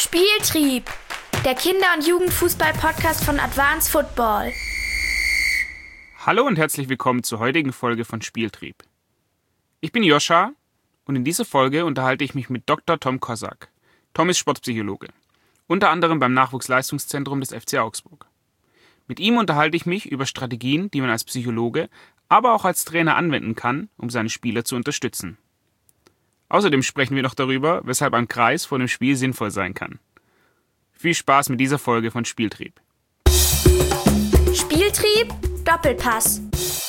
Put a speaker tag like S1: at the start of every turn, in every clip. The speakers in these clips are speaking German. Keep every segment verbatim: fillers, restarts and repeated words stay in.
S1: Spieltrieb, der Kinder- und Jugendfußball-Podcast von Advanced Football.
S2: Hallo und herzlich willkommen zur heutigen Folge von Spieltrieb. Ich bin Joscha und in dieser Folge unterhalte ich mich mit Doktor Tom Kossak. Tom ist Sportpsychologe, unter anderem beim Nachwuchsleistungszentrum des F C Augsburg. Mit ihm unterhalte ich mich über Strategien, die man als Psychologe, aber auch als Trainer anwenden kann, um seine Spieler zu unterstützen. Außerdem sprechen wir noch darüber, weshalb ein Kreis vor dem Spiel sinnvoll sein kann. Viel Spaß mit dieser Folge von Spieltrieb.
S1: Spieltrieb, Doppelpass.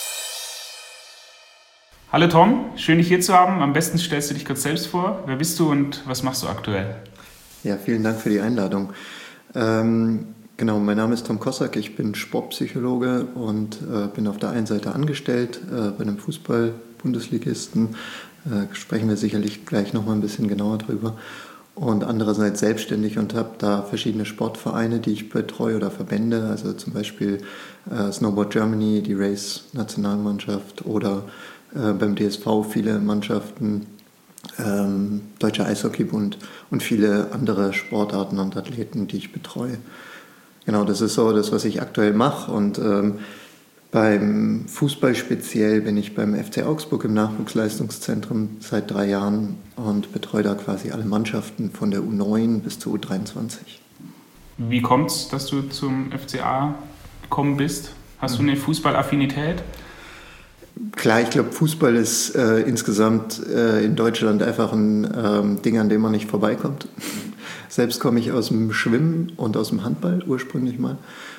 S2: Hallo Tom, schön dich hier zu haben. Am besten stellst du dich kurz selbst vor. Wer bist du und was machst du aktuell?
S3: Ja, vielen Dank für die Einladung. Ähm, genau, mein Name ist Tom Kossak, ich bin Sportpsychologe und äh, bin auf der einen Seite angestellt äh, bei einem Fußball-Bundesligisten. Äh, sprechen wir sicherlich gleich nochmal ein bisschen genauer drüber. Und andererseits selbstständig und habe da verschiedene Sportvereine, die ich betreue oder Verbände, also zum Beispiel äh, Snowboard Germany, die Race-Nationalmannschaft oder äh, beim D S V viele Mannschaften, ähm, Deutscher Eishockeybund und viele andere Sportarten und Athleten, die ich betreue. Genau, das ist so das, was ich aktuell mache. Und ähm, beim Fußball speziell bin ich beim F C Augsburg im Nachwuchsleistungszentrum seit drei Jahren und betreue da quasi alle Mannschaften von der U neun bis zur U dreiundzwanzig.
S2: Wie kommt es, dass du zum F C A gekommen bist? Hast du eine Fußballaffinität?
S3: Klar, ich glaube, Fußball ist äh, insgesamt äh, in Deutschland einfach ein ähm, Ding, an dem man nicht vorbeikommt. Selbst komme ich aus dem Schwimmen und aus dem Handball ursprünglich mal.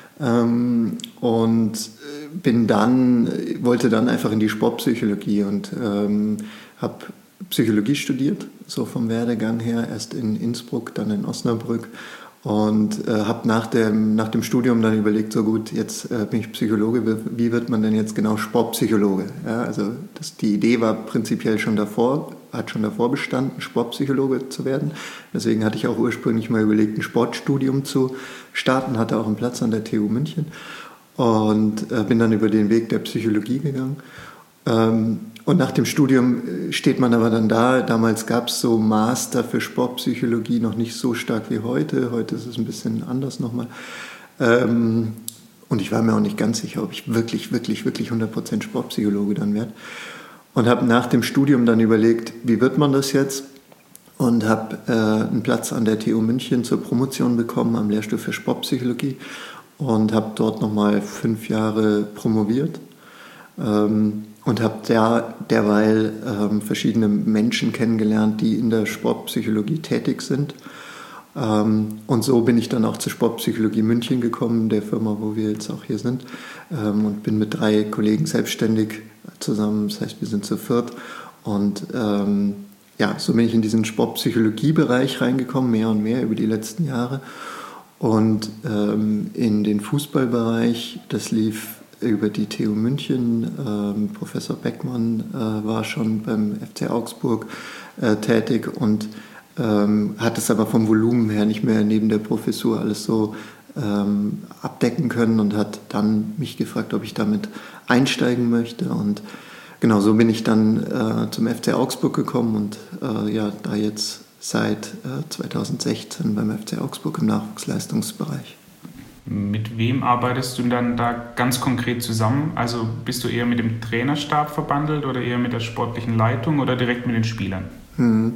S3: Ähm, und bin dann, wollte dann einfach in die Sportpsychologie und ähm, habe Psychologie studiert, so vom Werdegang her, erst in Innsbruck, dann in Osnabrück und äh, habe nach dem, nach dem Studium dann überlegt, so gut, jetzt äh, bin ich Psychologe, wie wird man denn jetzt genau Sportpsychologe? Ja, also das, die Idee war prinzipiell schon davor, hat schon davor bestanden, Sportpsychologe zu werden. Deswegen hatte ich auch ursprünglich mal überlegt, ein Sportstudium zu starten, hatte auch einen Platz an der T U München. Und äh, bin dann über den Weg der Psychologie gegangen. Ähm, und nach dem Studium steht man aber dann da. Damals gab es so Master für Sportpsychologie noch nicht so stark wie heute. Heute ist es ein bisschen anders nochmal. Ähm, und ich war mir auch nicht ganz sicher, ob ich wirklich, wirklich, wirklich hundert Prozent Sportpsychologe dann werde. Und habe nach dem Studium dann überlegt, wie wird man das jetzt? Und habe äh, einen Platz an der T U München zur Promotion bekommen am Lehrstuhl für Sportpsychologie. Und habe dort nochmal fünf Jahre promoviert ähm, und habe der, derweil ähm, verschiedene Menschen kennengelernt, die in der Sportpsychologie tätig sind. Ähm, und so bin ich dann auch zur Sportpsychologie München gekommen, der Firma, wo wir jetzt auch hier sind, ähm, und bin mit drei Kollegen selbstständig zusammen, das heißt, wir sind zu viert. Und ähm, ja, so bin ich in diesen Sportpsychologiebereich reingekommen, mehr und mehr über die letzten Jahre. Und ähm, in den Fußballbereich, das lief über die T U München. Ähm, Professor Beckmann äh, war schon beim F C Augsburg äh, tätig und ähm, hat es aber vom Volumen her nicht mehr neben der Professur alles so ähm, abdecken können und hat dann mich gefragt, ob ich damit einsteigen möchte. Und genau so bin ich dann äh, zum F C Augsburg gekommen und äh, ja, da jetzt seit äh, zweitausendsechzehn beim F C Augsburg im Nachwuchsleistungsbereich.
S2: Mit wem arbeitest du dann da ganz konkret zusammen? Also bist du eher mit dem Trainerstab verbandelt oder eher mit der sportlichen Leitung oder direkt mit den Spielern?
S3: Hm.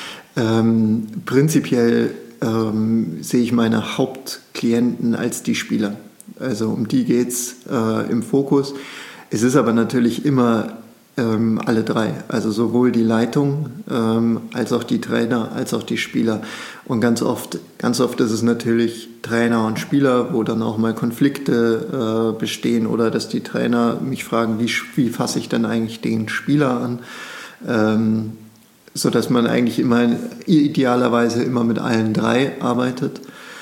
S3: Ähm, prinzipiell ähm, sehe ich meine Hauptklienten als die Spieler. Also um die geht es äh, im Fokus. Es ist aber natürlich immer Ähm, alle drei, also sowohl die Leitung ähm, als auch die Trainer, als auch die Spieler. Und ganz oft, ganz oft ist es natürlich Trainer und Spieler, wo dann auch mal Konflikte äh, bestehen oder dass die Trainer mich fragen, wie, wie fasse ich denn eigentlich den Spieler an, ähm, sodass man eigentlich immer idealerweise immer mit allen drei arbeitet.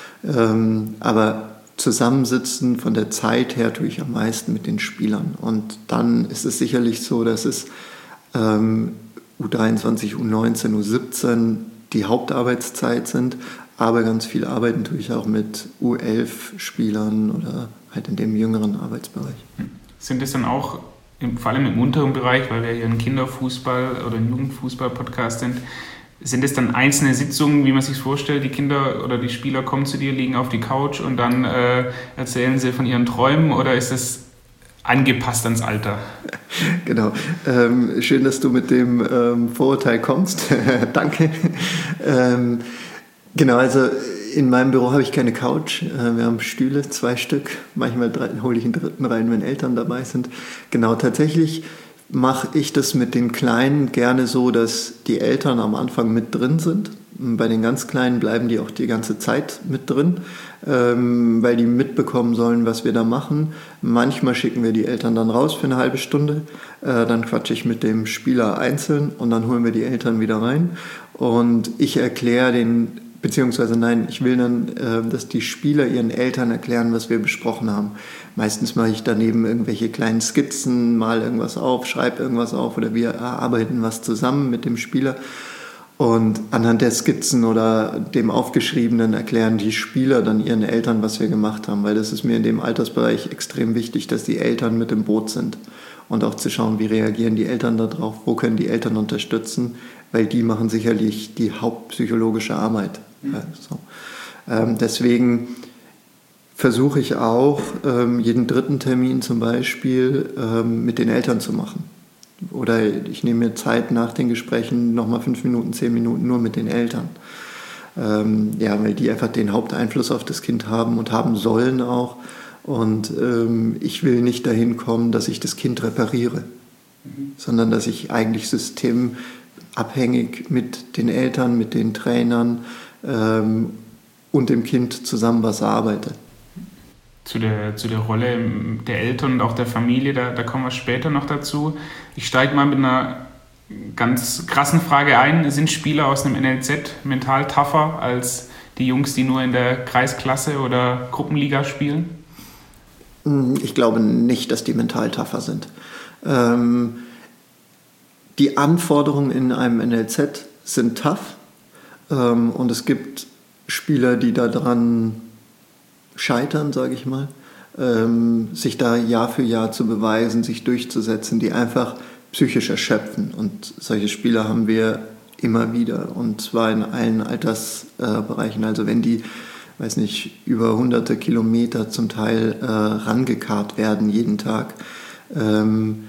S3: Ähm, aber Zusammensitzen von der Zeit her tue ich am meisten mit den Spielern. Und dann ist es sicherlich so, dass es ähm, U dreiundzwanzig, U neunzehn, U siebzehn die Hauptarbeitszeit sind. Aber ganz viel arbeiten tue ich auch mit U elf Spielern oder halt in dem jüngeren Arbeitsbereich.
S2: Sind es dann auch, im, vor allem im unteren Bereich, weil wir hier ein Kinderfußball- oder ein Jugendfußball-Podcast sind, Sind es dann einzelne Sitzungen, wie man sich vorstellt? Die Kinder oder die Spieler kommen zu dir, liegen auf die Couch und dann äh, erzählen sie von ihren Träumen, oder ist es angepasst ans Alter?
S3: Genau. Ähm, schön, dass du mit dem ähm, Vorurteil kommst. Danke. Ähm, genau, also in meinem Büro habe ich keine Couch. Äh, wir haben Stühle, zwei Stück. Manchmal drei, hole ich einen dritten rein, wenn Eltern dabei sind. Genau, tatsächlich mache ich das mit den Kleinen gerne so, dass die Eltern am Anfang mit drin sind. Bei den ganz Kleinen bleiben die auch die ganze Zeit mit drin, ähm, weil die mitbekommen sollen, was wir da machen. Manchmal schicken wir die Eltern dann raus für eine halbe Stunde. Äh, dann quatsche ich mit dem Spieler einzeln und dann holen wir die Eltern wieder rein. Und ich erkläre den, beziehungsweise nein, ich will dann, äh, dass die Spieler ihren Eltern erklären, was wir besprochen haben. Meistens mache ich daneben irgendwelche kleinen Skizzen, mal irgendwas auf, schreibe irgendwas auf oder wir erarbeiten was zusammen mit dem Spieler. Und anhand der Skizzen oder dem Aufgeschriebenen erklären die Spieler dann ihren Eltern, was wir gemacht haben. Weil das ist mir in dem Altersbereich extrem wichtig, dass die Eltern mit im Boot sind. Und auch zu schauen, wie reagieren die Eltern darauf, wo können die Eltern unterstützen. Weil die machen sicherlich die hauptpsychologische Arbeit. Mhm. Also, ähm, deswegen versuche ich auch, ähm, jeden dritten Termin zum Beispiel ähm, mit den Eltern zu machen. Oder ich nehme mir Zeit nach den Gesprächen, nochmal fünf Minuten, zehn Minuten nur mit den Eltern. Ähm, ja, weil die einfach den Haupteinfluss auf das Kind haben und haben sollen auch. Und ähm, ich will nicht dahin kommen, dass ich das Kind repariere, mhm. sondern dass ich eigentlich systemabhängig mit den Eltern, mit den Trainern ähm, und dem Kind zusammen was arbeite.
S2: Zu der, zu der Rolle der Eltern und auch der Familie, da, da kommen wir später noch dazu. Ich steige mal mit einer ganz krassen Frage ein. Sind Spieler aus einem N L Z mental tougher als die Jungs, die nur in der Kreisklasse oder Gruppenliga spielen?
S3: Ich glaube nicht, dass die mental tougher sind. Ähm, die Anforderungen in einem N L Z sind tough ähm, und es gibt Spieler, die daran scheitern, sage ich mal, ähm, sich da Jahr für Jahr zu beweisen, sich durchzusetzen, die einfach psychisch erschöpfen. Und solche Spieler haben wir immer wieder, und zwar in allen Altersbereichen. Äh, also wenn die, weiß nicht, über hunderte Kilometer zum Teil äh, rangekarrt werden jeden Tag, ähm,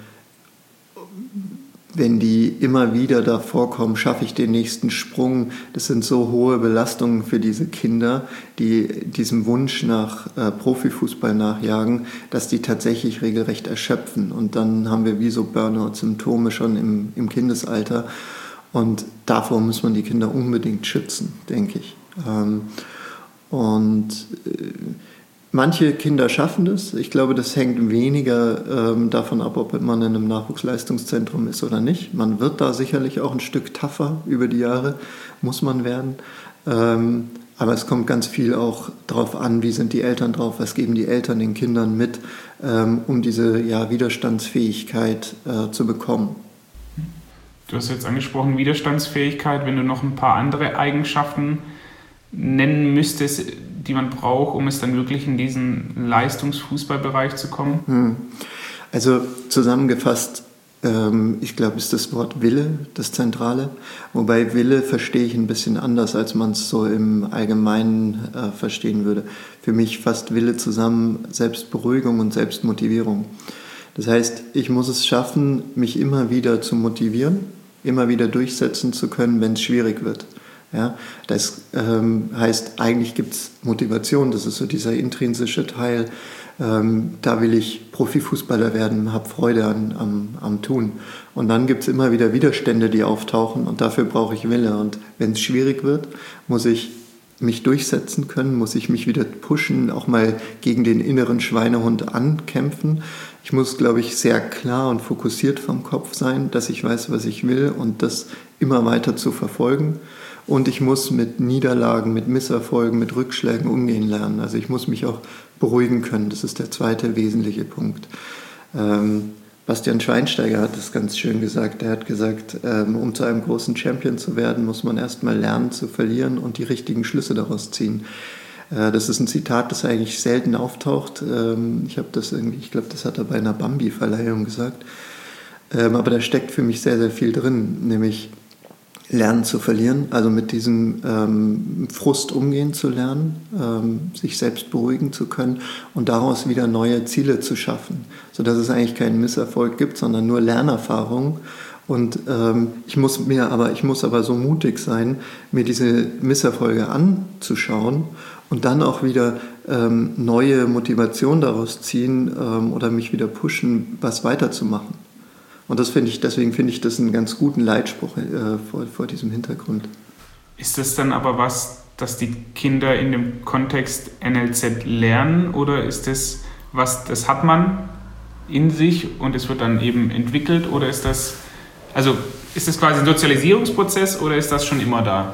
S3: wenn die immer wieder da vorkommen, schaffe ich den nächsten Sprung. Das sind so hohe Belastungen für diese Kinder, die diesem Wunsch nach äh, Profifußball nachjagen, dass die tatsächlich regelrecht erschöpfen. Und dann haben wir wie so Burnout-Symptome schon im, im Kindesalter. Und davor muss man die Kinder unbedingt schützen, denke ich. Ähm, und äh, manche Kinder schaffen das. Ich glaube, das hängt weniger ähm, davon ab, ob man in einem Nachwuchsleistungszentrum ist oder nicht. Man wird da sicherlich auch ein Stück tougher über die Jahre, muss man werden. Ähm, aber es kommt ganz viel auch darauf an, wie sind die Eltern drauf, was geben die Eltern den Kindern mit, ähm, um diese ja, Widerstandsfähigkeit äh, zu bekommen.
S2: Du hast jetzt angesprochen, Widerstandsfähigkeit. Wenn du noch ein paar andere Eigenschaften nennen müsstest, die man braucht, um es dann wirklich in diesen Leistungsfußballbereich zu kommen?
S3: Also zusammengefasst, ähm, ich glaube, ist das Wort Wille das Zentrale. Wobei Wille verstehe ich ein bisschen anders, als man es so im Allgemeinen äh, verstehen würde. Für mich fasst Wille zusammen Selbstberuhigung und Selbstmotivierung. Das heißt, ich muss es schaffen, mich immer wieder zu motivieren, immer wieder durchsetzen zu können, wenn es schwierig wird. Ja, das ähm, heißt, eigentlich gibt es Motivation, das ist so dieser intrinsische Teil. Ähm, da will ich Profifußballer werden, habe Freude an, am, am Tun. Und dann gibt es immer wieder Widerstände, die auftauchen, und dafür brauche ich Wille. Und wenn es schwierig wird, muss ich mich durchsetzen können, muss ich mich wieder pushen, auch mal gegen den inneren Schweinehund ankämpfen. Ich muss, glaube ich, sehr klar und fokussiert vom Kopf sein, dass ich weiß, was ich will, und das immer weiter zu verfolgen. Und ich muss mit Niederlagen, mit Misserfolgen, mit Rückschlägen umgehen lernen. Also ich muss mich auch beruhigen können. Das ist der zweite wesentliche Punkt. Ähm, Bastian Schweinsteiger hat das ganz schön gesagt. Er hat gesagt, ähm, um zu einem großen Champion zu werden, muss man erstmal lernen zu verlieren und die richtigen Schlüsse daraus ziehen. Äh, das ist ein Zitat, das eigentlich selten auftaucht. Ähm, ich habe das irgendwie, ich glaube, das hat er bei einer Bambi-Verleihung gesagt. Ähm, aber da steckt für mich sehr, sehr viel drin, nämlich lernen zu verlieren, also mit diesem ähm, Frust umgehen zu lernen, ähm, sich selbst beruhigen zu können und daraus wieder neue Ziele zu schaffen, sodass es eigentlich keinen Misserfolg gibt, sondern nur Lernerfahrung. Und ähm, ich muss mir aber, ich muss aber so mutig sein, mir diese Misserfolge anzuschauen und dann auch wieder ähm, neue Motivation daraus ziehen ähm, oder mich wieder pushen, was weiterzumachen. Und das finde ich, deswegen finde ich das einen ganz guten Leitspruch äh, vor, vor diesem Hintergrund.
S2: Ist das dann aber was, dass die Kinder in dem Kontext N L Z lernen, oder ist das was, das hat man in sich und es wird dann eben entwickelt, oder ist das, also ist das quasi ein Sozialisierungsprozess oder ist das schon immer da?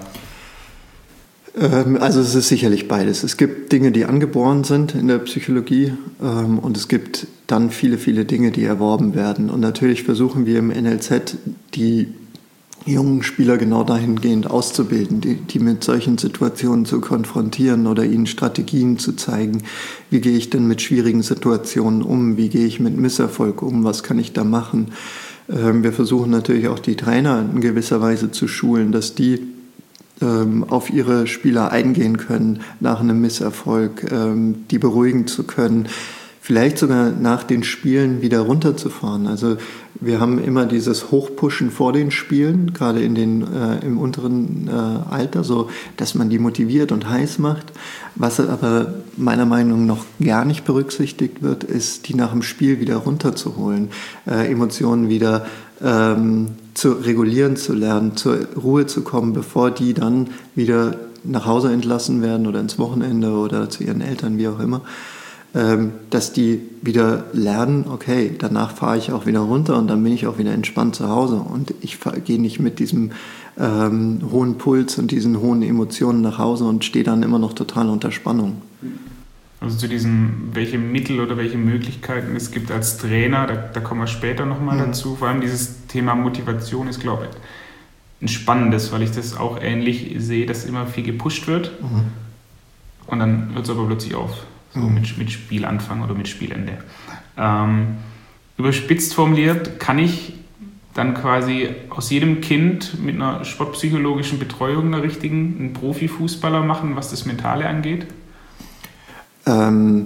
S3: Also es ist sicherlich beides. Es gibt Dinge, die angeboren sind in der Psychologie und es gibt dann viele, viele Dinge, die erworben werden. Und natürlich versuchen wir im N L Z die jungen Spieler genau dahingehend auszubilden, die, die mit solchen Situationen zu konfrontieren oder ihnen Strategien zu zeigen. Wie gehe ich denn mit schwierigen Situationen um? Wie gehe ich mit Misserfolg um? Was kann ich da machen? Wir versuchen natürlich auch die Trainer in gewisser Weise zu schulen, dass die auf ihre Spieler eingehen können nach einem Misserfolg, die beruhigen zu können, vielleicht sogar nach den Spielen wieder runterzufahren. Also wir haben immer dieses Hochpushen vor den Spielen, gerade in den, äh, im unteren äh, Alter, so dass man die motiviert und heiß macht. Was aber meiner Meinung nach noch gar nicht berücksichtigt wird, ist, die nach dem Spiel wieder runterzuholen, äh, Emotionen wieder ähm, zu regulieren zu lernen, zur Ruhe zu kommen, bevor die dann wieder nach Hause entlassen werden oder ins Wochenende oder zu ihren Eltern, wie auch immer. Dass die wieder lernen, okay, danach fahre ich auch wieder runter und dann bin ich auch wieder entspannt zu Hause und ich gehe nicht mit diesem ähm, hohen Puls und diesen hohen Emotionen nach Hause und stehe dann immer noch total unter Spannung.
S2: Also zu diesem, welche Mittel oder welche Möglichkeiten es gibt als Trainer, da, da kommen wir später nochmal mhm. dazu. Vor allem dieses Thema Motivation ist, glaube ich, ein spannendes, weil ich das auch ähnlich sehe, dass immer viel gepusht wird mhm. und dann hört es aber plötzlich auf. So mhm. mit, mit Spielanfang oder mit Spielende. Ähm, überspitzt formuliert, kann ich dann quasi aus jedem Kind mit einer sportpsychologischen Betreuung einer richtigen einen Profifußballer machen, was das Mentale angeht?
S3: Ähm,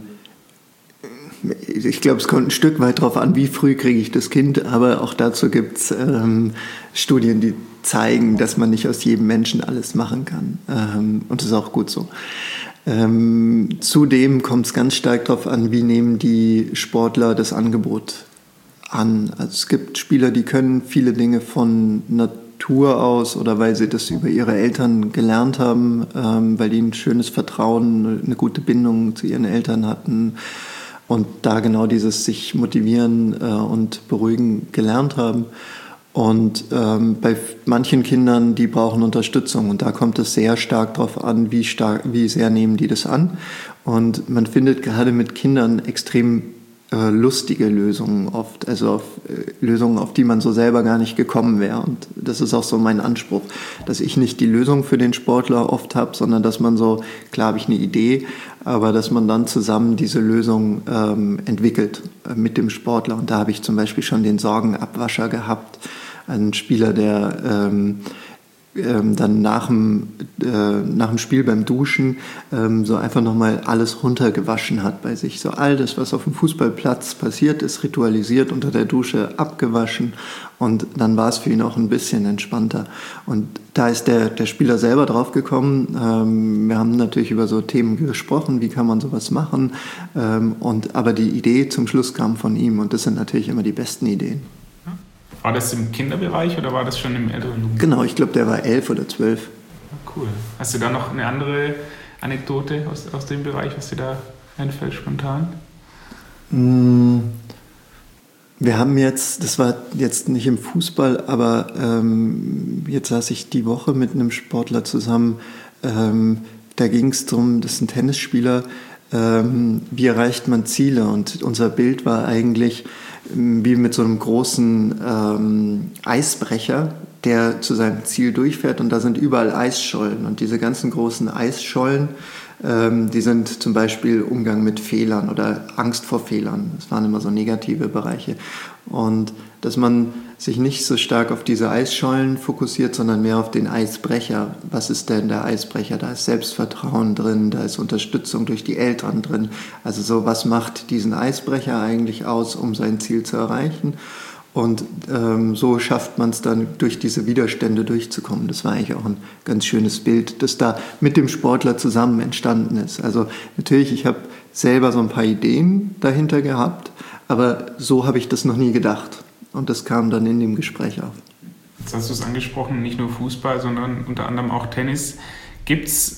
S3: ich glaube, es kommt ein Stück weit darauf an, wie früh kriege ich das Kind, aber auch dazu gibt es ähm, Studien, die zeigen, dass man nicht aus jedem Menschen alles machen kann. Ähm, und das ist auch gut so. Ähm, zudem kommt es ganz stark darauf an, wie nehmen die Sportler das Angebot an. Also es gibt Spieler, die können viele Dinge von Natur aus oder weil sie das über ihre Eltern gelernt haben, ähm, weil die ein schönes Vertrauen, eine gute Bindung zu ihren Eltern hatten und da genau dieses sich motivieren äh, und beruhigen gelernt haben. Und ähm, bei manchen Kindern, die brauchen Unterstützung und da kommt es sehr stark darauf an, wie stark, wie sehr nehmen die das an. Und man findet gerade mit Kindern extrem äh, lustige Lösungen oft, also auf, äh, Lösungen, auf die man so selber gar nicht gekommen wäre. Und das ist auch so mein Anspruch, dass ich nicht die Lösung für den Sportler oft habe, sondern dass man so, klar habe ich eine Idee, aber dass man dann zusammen diese Lösung ähm, entwickelt äh, mit dem Sportler. Und da habe ich zum Beispiel schon den Sorgenabwascher gehabt. Ein Spieler, der ähm, ähm, dann nach dem, äh, nach dem Spiel beim Duschen ähm, so einfach nochmal alles runtergewaschen hat bei sich. So all das, was auf dem Fußballplatz passiert ist, ritualisiert unter der Dusche abgewaschen und dann war es für ihn auch ein bisschen entspannter. Und da ist der, der Spieler selber drauf gekommen. Ähm, wir haben natürlich über so Themen gesprochen, wie kann man sowas machen. Ähm, und, aber die Idee zum Schluss kam von ihm und das sind natürlich immer die besten Ideen.
S2: War das im Kinderbereich oder war das schon im älteren Jugend?
S3: Genau, ich glaube, der war elf oder zwölf.
S2: Cool. Hast du da noch eine andere Anekdote aus, aus dem Bereich, was dir da einfällt spontan?
S3: Wir haben jetzt, das war jetzt nicht im Fußball, aber ähm, jetzt saß ich die Woche mit einem Sportler zusammen. Ähm, da ging es darum, das ist ein Tennisspieler, ähm, wie erreicht man Ziele? Und unser Bild war eigentlich wie mit so einem großen ähm, Eisbrecher, der zu seinem Ziel durchfährt und da sind überall Eisschollen und diese ganzen großen Eisschollen, ähm, die sind zum Beispiel Umgang mit Fehlern oder Angst vor Fehlern. Das waren immer so negative Bereiche und dass man sich nicht so stark auf diese Eisschollen fokussiert, sondern mehr auf den Eisbrecher. Was ist denn der Eisbrecher? Da ist Selbstvertrauen drin, da ist Unterstützung durch die Eltern drin. Also so, was macht diesen Eisbrecher eigentlich aus, um sein Ziel zu erreichen? Und ähm, so schafft man es dann, durch diese Widerstände durchzukommen. Das war eigentlich auch ein ganz schönes Bild, das da mit dem Sportler zusammen entstanden ist. Also natürlich, ich habe selber so ein paar Ideen dahinter gehabt, aber so habe ich das noch nie gedacht. Und das kam dann in dem Gespräch auf.
S2: Jetzt hast du es angesprochen, nicht nur Fußball, sondern unter anderem auch Tennis. Gibt es,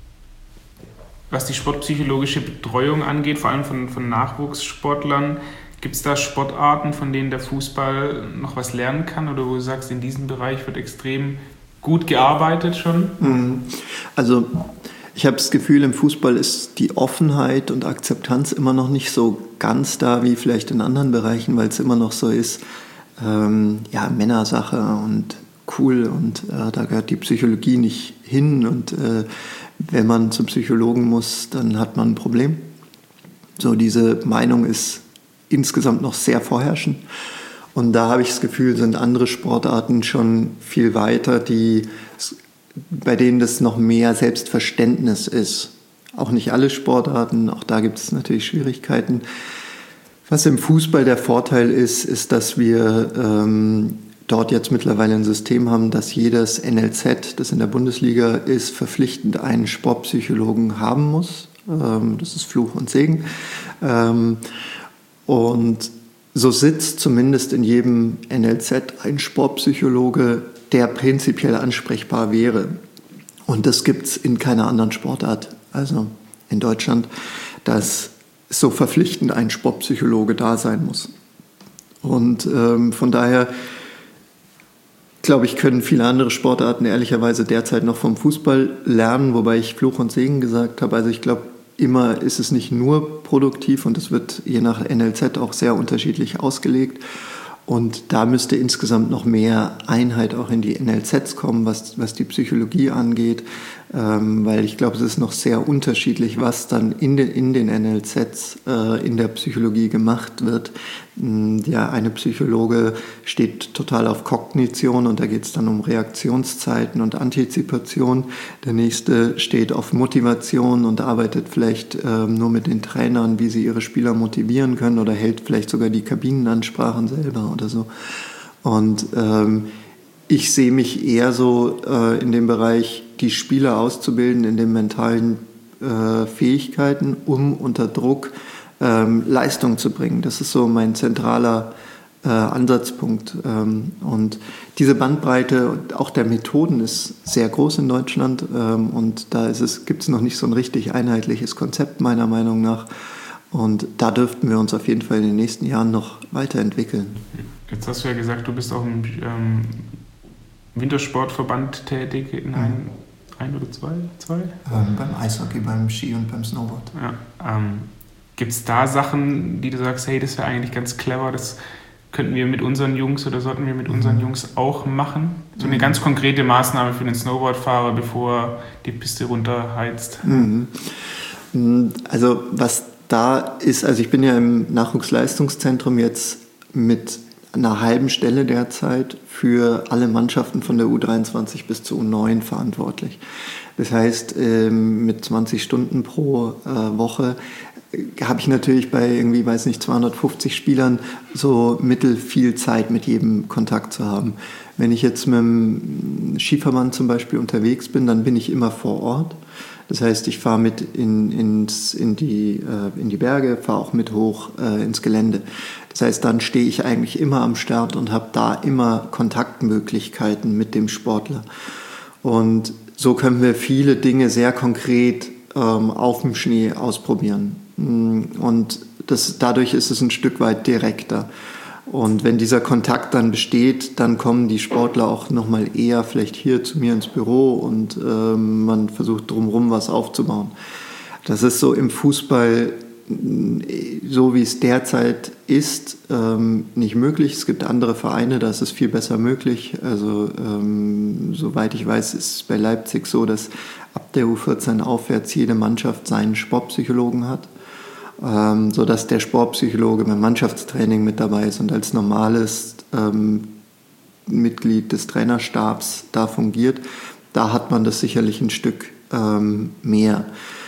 S2: was die sportpsychologische Betreuung angeht, vor allem von, von Nachwuchssportlern, gibt es da Sportarten, von denen der Fußball noch was lernen kann? Oder wo du sagst, in diesem Bereich wird extrem gut gearbeitet schon?
S3: Also ich habe das Gefühl, im Fußball ist die Offenheit und Akzeptanz immer noch nicht so ganz da wie vielleicht in anderen Bereichen, weil es immer noch so ist, ähm, ja, Männersache und cool und äh, da gehört die Psychologie nicht hin und äh, wenn man zum Psychologen muss, dann hat man ein Problem. So, diese Meinung ist insgesamt noch sehr vorherrschend und da habe ich das Gefühl, sind andere Sportarten schon viel weiter, die bei denen das noch mehr Selbstverständnis ist. Auch nicht alle Sportarten, auch da gibt es natürlich Schwierigkeiten. Was im Fußball der Vorteil ist, ist, dass wir ähm, dort jetzt mittlerweile ein System haben, dass jedes N L Z, das in der Bundesliga ist, verpflichtend einen Sportpsychologen haben muss. Ähm, das ist Fluch und Segen. Ähm, und so sitzt zumindest in jedem N L Z ein Sportpsychologe, der prinzipiell ansprechbar wäre. Und das gibt es in keiner anderen Sportart, also in Deutschland, dass so verpflichtend ein Sportpsychologe da sein muss. Und ähm, von daher, glaube ich, können viele andere Sportarten ehrlicherweise derzeit noch vom Fußball lernen, wobei ich Fluch und Segen gesagt habe. Also ich glaube, immer ist es nicht nur produktiv und es wird je nach N L Z auch sehr unterschiedlich ausgelegt. Und da müsste insgesamt noch mehr Einheit auch in die N L Zs kommen, was, was die Psychologie angeht, ähm, weil ich glaube, es ist noch sehr unterschiedlich, was dann in den, in den N L Zs äh, in der Psychologie gemacht wird. Der eine Psychologe steht total auf Kognition und da geht es dann um Reaktionszeiten und Antizipation. Der nächste steht auf Motivation und arbeitet vielleicht ähm, nur mit den Trainern, wie sie ihre Spieler motivieren können oder hält vielleicht sogar die Kabinenansprachen selber oder so. Und ähm, ich sehe mich eher so äh, in dem Bereich, die Spieler auszubilden in den mentalen äh, Fähigkeiten, um unter Druck ähm, Leistung zu bringen. Das ist so mein zentraler äh, Ansatzpunkt. Ähm, und diese Bandbreite auch der Methoden ist sehr groß in Deutschland ähm, und da ist es, gibt es noch nicht so ein richtig einheitliches Konzept meiner Meinung nach. Und da dürften wir uns auf jeden Fall in den nächsten Jahren noch weiterentwickeln.
S2: Jetzt hast du ja gesagt, du bist auch im ähm, Wintersportverband tätig, in ein, mhm. ein oder zwei? zwei?
S3: Ähm, beim Eishockey, beim Ski und beim Snowboard.
S2: Ja, ähm, gibt es da Sachen, die du sagst, hey, das wäre eigentlich ganz clever, das könnten wir mit unseren Jungs oder sollten wir mit unseren mhm. Jungs auch machen? So eine mhm. ganz konkrete Maßnahme für den Snowboardfahrer, bevor er die Piste runterheizt.
S3: Mhm. Also was da ist, also ich bin ja im Nachwuchsleistungszentrum jetzt mit einer halben Stelle derzeit für alle Mannschaften von der U dreiundzwanzig bis zur U neun verantwortlich. Das heißt, mit zwanzig Stunden pro Woche habe ich natürlich bei irgendwie, weiß nicht, zweihundertfünfzig Spielern so mittel viel Zeit, mit jedem Kontakt zu haben. Wenn ich jetzt mit dem Skiverband zum Beispiel unterwegs bin, dann bin ich immer vor Ort. Das heißt, ich fahre mit in, ins, in, die, äh, in die Berge, fahre auch mit hoch äh, ins Gelände. Das heißt, dann stehe ich eigentlich immer am Start und habe da immer Kontaktmöglichkeiten mit dem Sportler. Und so können wir viele Dinge sehr konkret ähm, auf dem Schnee ausprobieren. Und das, dadurch ist es ein Stück weit direkter. Und wenn dieser Kontakt dann besteht, dann kommen die Sportler auch nochmal eher vielleicht hier zu mir ins Büro und ähm, man versucht drumherum was aufzubauen. Das ist so im Fußball, so wie es derzeit ist, ähm, nicht möglich. Es gibt andere Vereine, da ist es viel besser möglich. Also ähm, soweit ich weiß, ist es bei Leipzig so, dass ab der U vierzehn aufwärts jede Mannschaft seinen Sportpsychologen hat. Ähm, sodass der Sportpsychologe beim Mannschaftstraining mit dabei ist und als normales ähm, Mitglied des Trainerstabs da fungiert, da hat man das sicherlich ein Stück ähm, mehr.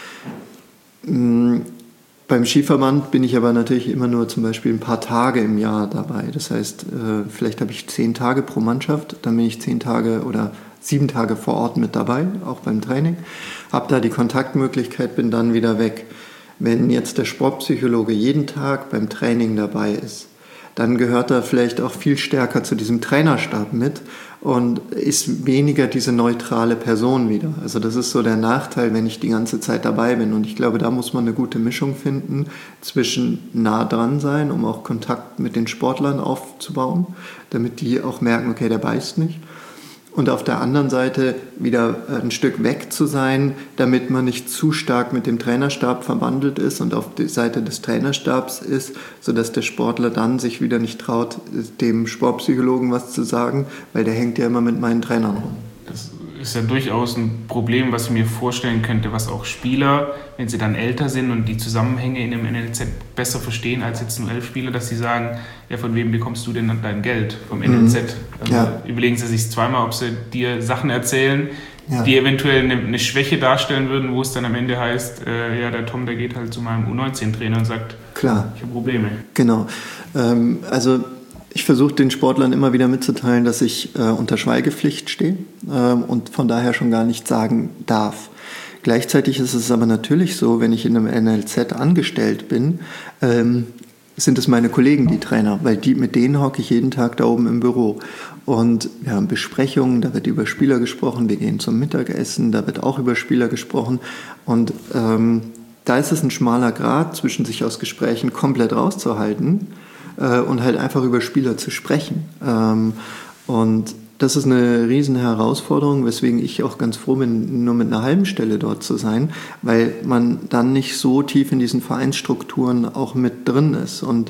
S3: Mhm. Beim Skiverband bin ich aber natürlich immer nur zum Beispiel ein paar Tage im Jahr dabei. Das heißt, äh, vielleicht habe ich zehn Tage pro Mannschaft, dann bin ich zehn Tage oder sieben Tage vor Ort mit dabei, auch beim Training. Habe da die Kontaktmöglichkeit, bin dann wieder weg. Wenn jetzt der Sportpsychologe jeden Tag beim Training dabei ist, dann gehört er vielleicht auch viel stärker zu diesem Trainerstab mit und ist weniger diese neutrale Person wieder. Also das ist so der Nachteil, wenn ich die ganze Zeit dabei bin. Und ich glaube, da muss man eine gute Mischung finden zwischen nah dran sein, um auch Kontakt mit den Sportlern aufzubauen, damit die auch merken, okay, der beißt nicht. Und auf der anderen Seite wieder ein Stück weg zu sein, damit man nicht zu stark mit dem Trainerstab verbandelt ist und auf der Seite des Trainerstabs ist, sodass der Sportler dann sich wieder nicht traut, dem Sportpsychologen was zu sagen, weil der hängt ja immer mit meinen Trainern rum.
S2: Das ist ja durchaus ein Problem, was ich mir vorstellen könnte, was auch Spieler, wenn sie dann älter sind und die Zusammenhänge in einem N L Z besser verstehen als jetzt nur elf Spieler, dass sie sagen, ja, von wem bekommst du denn dein Geld? Vom N L Z. Also
S3: ja.
S2: Überlegen sie sich zweimal, ob sie dir Sachen erzählen,
S3: ja.
S2: die eventuell eine, eine Schwäche darstellen würden, wo es dann am Ende heißt, äh, ja, der Tom, der geht halt zu meinem U neunzehn Trainer und sagt,
S3: klar,
S2: ich habe Probleme.
S3: Genau. Ähm, also ich versuche den Sportlern immer wieder mitzuteilen, dass ich äh, unter Schweigepflicht stehe ähm, und von daher schon gar nichts sagen darf. Gleichzeitig ist es aber natürlich so, wenn ich in einem N L Z angestellt bin, ähm, sind es meine Kollegen, die Trainer, weil die, mit denen hocke ich jeden Tag da oben im Büro. Und wir haben Besprechungen, da wird über Spieler gesprochen, wir gehen zum Mittagessen, da wird auch über Spieler gesprochen. Und ähm, da ist es ein schmaler Grat, zwischen sich aus Gesprächen komplett rauszuhalten äh, und halt einfach über Spieler zu sprechen. Ähm, und das ist eine riesen Herausforderung, weswegen ich auch ganz froh bin, nur mit einer halben Stelle dort zu sein, weil man dann nicht so tief in diesen Vereinsstrukturen auch mit drin ist. Und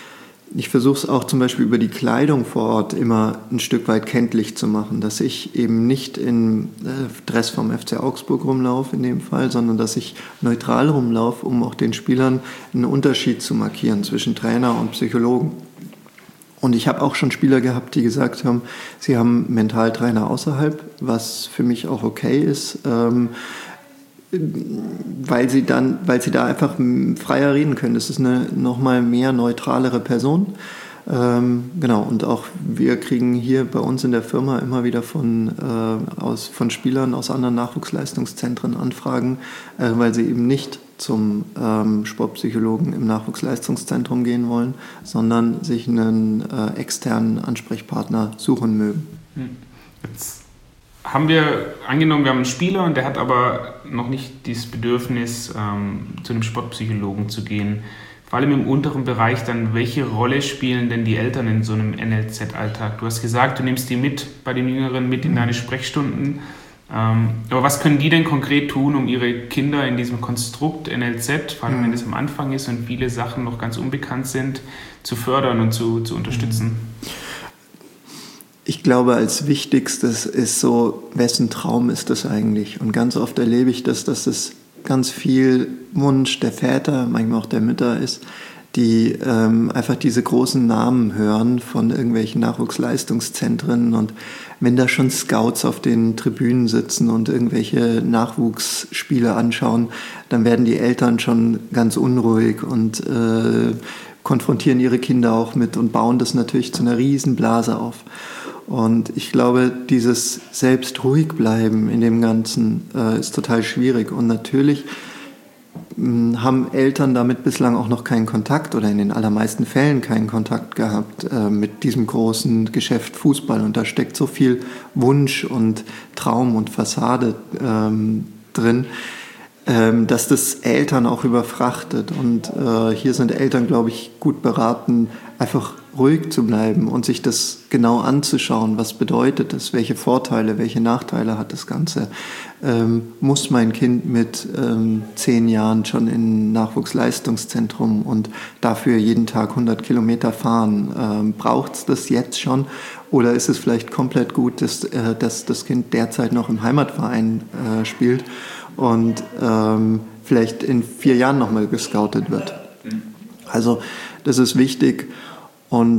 S3: ich versuche es auch zum Beispiel über die Kleidung vor Ort immer ein Stück weit kenntlich zu machen, dass ich eben nicht in Dress vom F C Augsburg rumlaufe in dem Fall, sondern dass ich neutral rumlaufe, um auch den Spielern einen Unterschied zu markieren zwischen Trainer und Psychologen. Und ich habe auch schon Spieler gehabt, die gesagt haben, sie haben Mentaltrainer außerhalb, was für mich auch okay ist, ähm, weil sie dann, weil sie da einfach freier reden können. Das ist eine nochmal mehr neutralere Person. Ähm, genau, und auch wir kriegen hier bei uns in der Firma immer wieder von, äh, aus, von Spielern aus anderen Nachwuchsleistungszentren Anfragen, äh, weil sie eben nicht zum ähm, Sportpsychologen im Nachwuchsleistungszentrum gehen wollen, sondern sich einen äh, externen Ansprechpartner suchen mögen.
S2: Jetzt haben wir angenommen, wir haben einen Spieler und der hat aber noch nicht dieses Bedürfnis, ähm, zu einem Sportpsychologen zu gehen. Vor allem im unteren Bereich dann, welche Rolle spielen denn die Eltern in so einem N L Z-Alltag? Du hast gesagt, du nimmst die mit bei den Jüngeren mit in deine Sprechstunden. Ähm, aber was können die denn konkret tun, um ihre Kinder in diesem Konstrukt N L Z, vor allem mhm. wenn es am Anfang ist und viele Sachen noch ganz unbekannt sind, zu fördern und zu, zu unterstützen?
S3: Ich glaube, als Wichtigstes ist so, wessen Traum ist das eigentlich? Und ganz oft erlebe ich das, dass es ganz viel Wunsch der Väter, manchmal auch der Mütter ist, die ähm, einfach diese großen Namen hören von irgendwelchen Nachwuchsleistungszentren. Und wenn da schon Scouts auf den Tribünen sitzen und irgendwelche Nachwuchsspiele anschauen, dann werden die Eltern schon ganz unruhig und äh, konfrontieren ihre Kinder auch mit und bauen das natürlich zu einer Riesenblase auf. Und ich glaube, dieses selbst ruhig bleiben in dem Ganzen äh, ist total schwierig. Und natürlich mh, haben Eltern damit bislang auch noch keinen Kontakt oder in den allermeisten Fällen keinen Kontakt gehabt äh, mit diesem großen Geschäft Fußball. Und da steckt so viel Wunsch und Traum und Fassade ähm, drin, ähm, dass das Eltern auch überfrachtet. Und äh, hier sind Eltern, glaube ich, gut beraten, einfach ruhig zu bleiben und sich das genau anzuschauen. Was bedeutet das? Welche Vorteile, welche Nachteile hat das Ganze? Ähm, muss mein Kind mit ähm, zehn Jahren schon in ein Nachwuchsleistungszentrum und dafür jeden Tag hundert Kilometer fahren? Ähm, braucht es das jetzt schon? Oder ist es vielleicht komplett gut, dass, äh, dass das Kind derzeit noch im Heimatverein äh, spielt und ähm, vielleicht in vier Jahren nochmal gescoutet wird? Also das ist wichtig. Und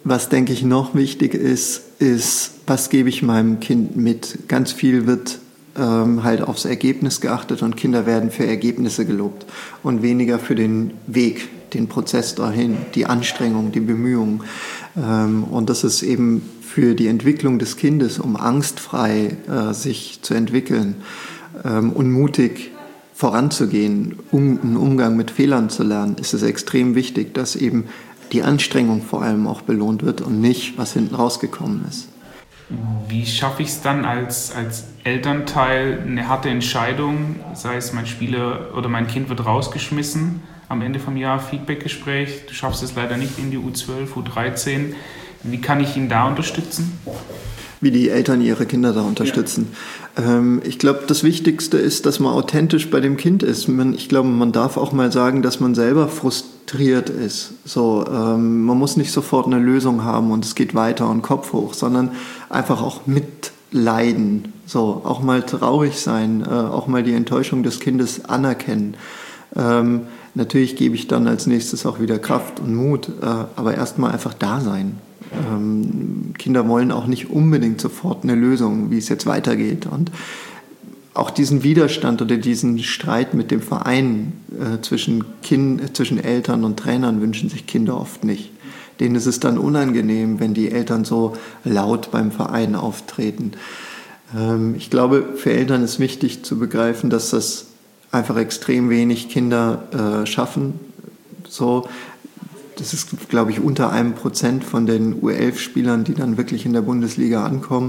S3: was, denke ich, noch wichtig ist, ist, was gebe ich meinem Kind mit? Ganz viel wird ähm, halt aufs Ergebnis geachtet und Kinder werden für Ergebnisse gelobt und weniger für den Weg, den Prozess dahin, die Anstrengung, die Bemühungen. Ähm, und das ist eben für die Entwicklung des Kindes, um angstfrei äh, sich zu entwickeln ähm, und mutig voranzugehen, um einen Umgang mit Fehlern zu lernen, ist es extrem wichtig, dass eben die Anstrengung vor allem auch belohnt wird und nicht, was hinten rausgekommen ist.
S2: Wie schaffe ich es dann als, als Elternteil, eine harte Entscheidung, sei es mein Spieler oder mein Kind wird rausgeschmissen am Ende vom Jahr, Feedbackgespräch, du schaffst es leider nicht in die U zwölf, U dreizehn. Wie kann ich ihn da unterstützen?
S3: Wie die Eltern ihre Kinder da unterstützen. Ja. Ähm, ich glaube, das Wichtigste ist, dass man authentisch bei dem Kind ist. Man, ich glaube, man darf auch mal sagen, dass man selber frustriert ist. So, ähm, man muss nicht sofort eine Lösung haben und es geht weiter und Kopf hoch, sondern einfach auch mitleiden. So, auch mal traurig sein, äh, auch mal die Enttäuschung des Kindes anerkennen. Ähm, natürlich gebe ich dann als nächstes auch wieder Kraft und Mut, äh, aber erstmal einfach da sein. Ähm, Kinder wollen auch nicht unbedingt sofort eine Lösung, wie es jetzt weitergeht. Und auch diesen Widerstand oder diesen Streit mit dem Verein äh, zwischen, kind, äh, zwischen Eltern und Trainern wünschen sich Kinder oft nicht. Denen ist es dann unangenehm, wenn die Eltern so laut beim Verein auftreten. Ähm, ich glaube, für Eltern ist wichtig zu begreifen, dass das einfach extrem wenig Kinder äh, schaffen. So, das ist, glaube ich, unter einem Prozent von den U elf Spielern, die dann wirklich in der Bundesliga ankommen.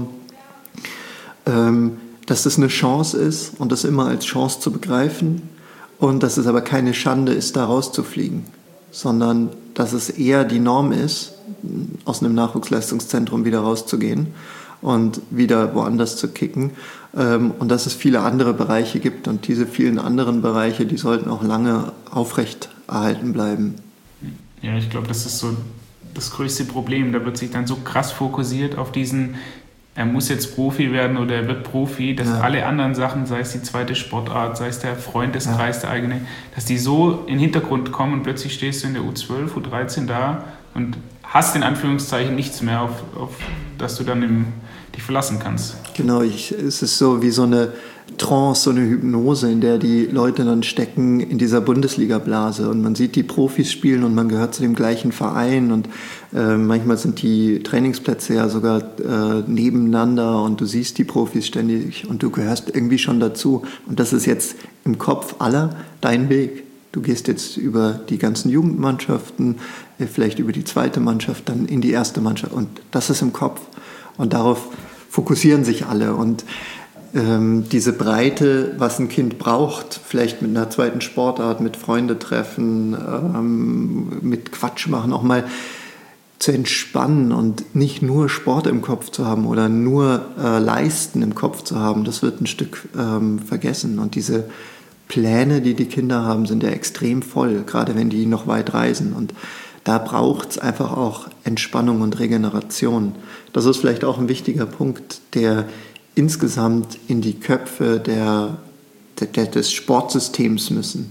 S3: Ähm, dass das eine Chance ist und das immer als Chance zu begreifen und dass es aber keine Schande ist, da rauszufliegen, sondern dass es eher die Norm ist, aus einem Nachwuchsleistungszentrum wieder rauszugehen und wieder woanders zu kicken. Ähm, und dass es viele andere Bereiche gibt und diese vielen anderen Bereiche, die sollten auch lange aufrecht erhalten bleiben.
S2: Ja, ich glaube, das ist so das größte Problem. Da wird sich dann so krass fokussiert auf diesen, er muss jetzt Profi werden oder er wird Profi, dass ja. alle anderen Sachen, sei es die zweite Sportart, sei es der Freundeskreis, ja. der eigene, dass die so in den Hintergrund kommen und plötzlich stehst du in der U zwölf, U dreizehn da und hast in Anführungszeichen nichts mehr, auf, auf das du dann im, dich verlassen kannst.
S3: Genau, ich, es ist so wie so eine Trance, so eine Hypnose, in der die Leute dann stecken in dieser Bundesliga-Blase und man sieht die Profis spielen und man gehört zu dem gleichen Verein und äh, manchmal sind die Trainingsplätze ja sogar äh, nebeneinander und du siehst die Profis ständig und du gehörst irgendwie schon dazu und das ist jetzt im Kopf aller dein Weg. Du gehst jetzt über die ganzen Jugendmannschaften, vielleicht über die zweite Mannschaft, dann in die erste Mannschaft und das ist im Kopf und darauf fokussieren sich alle und ähm, diese Breite, was ein Kind braucht, vielleicht mit einer zweiten Sportart, mit Freunde treffen, ähm, mit Quatsch machen, auch mal zu entspannen und nicht nur Sport im Kopf zu haben oder nur äh, Leisten im Kopf zu haben, das wird ein Stück ähm, vergessen und diese Pläne, die die Kinder haben, sind ja extrem voll, gerade wenn die noch weit reisen und da braucht es einfach auch Entspannung und Regeneration. Das ist vielleicht auch ein wichtiger Punkt, der insgesamt in die Köpfe der, der, des Sportsystems müssen.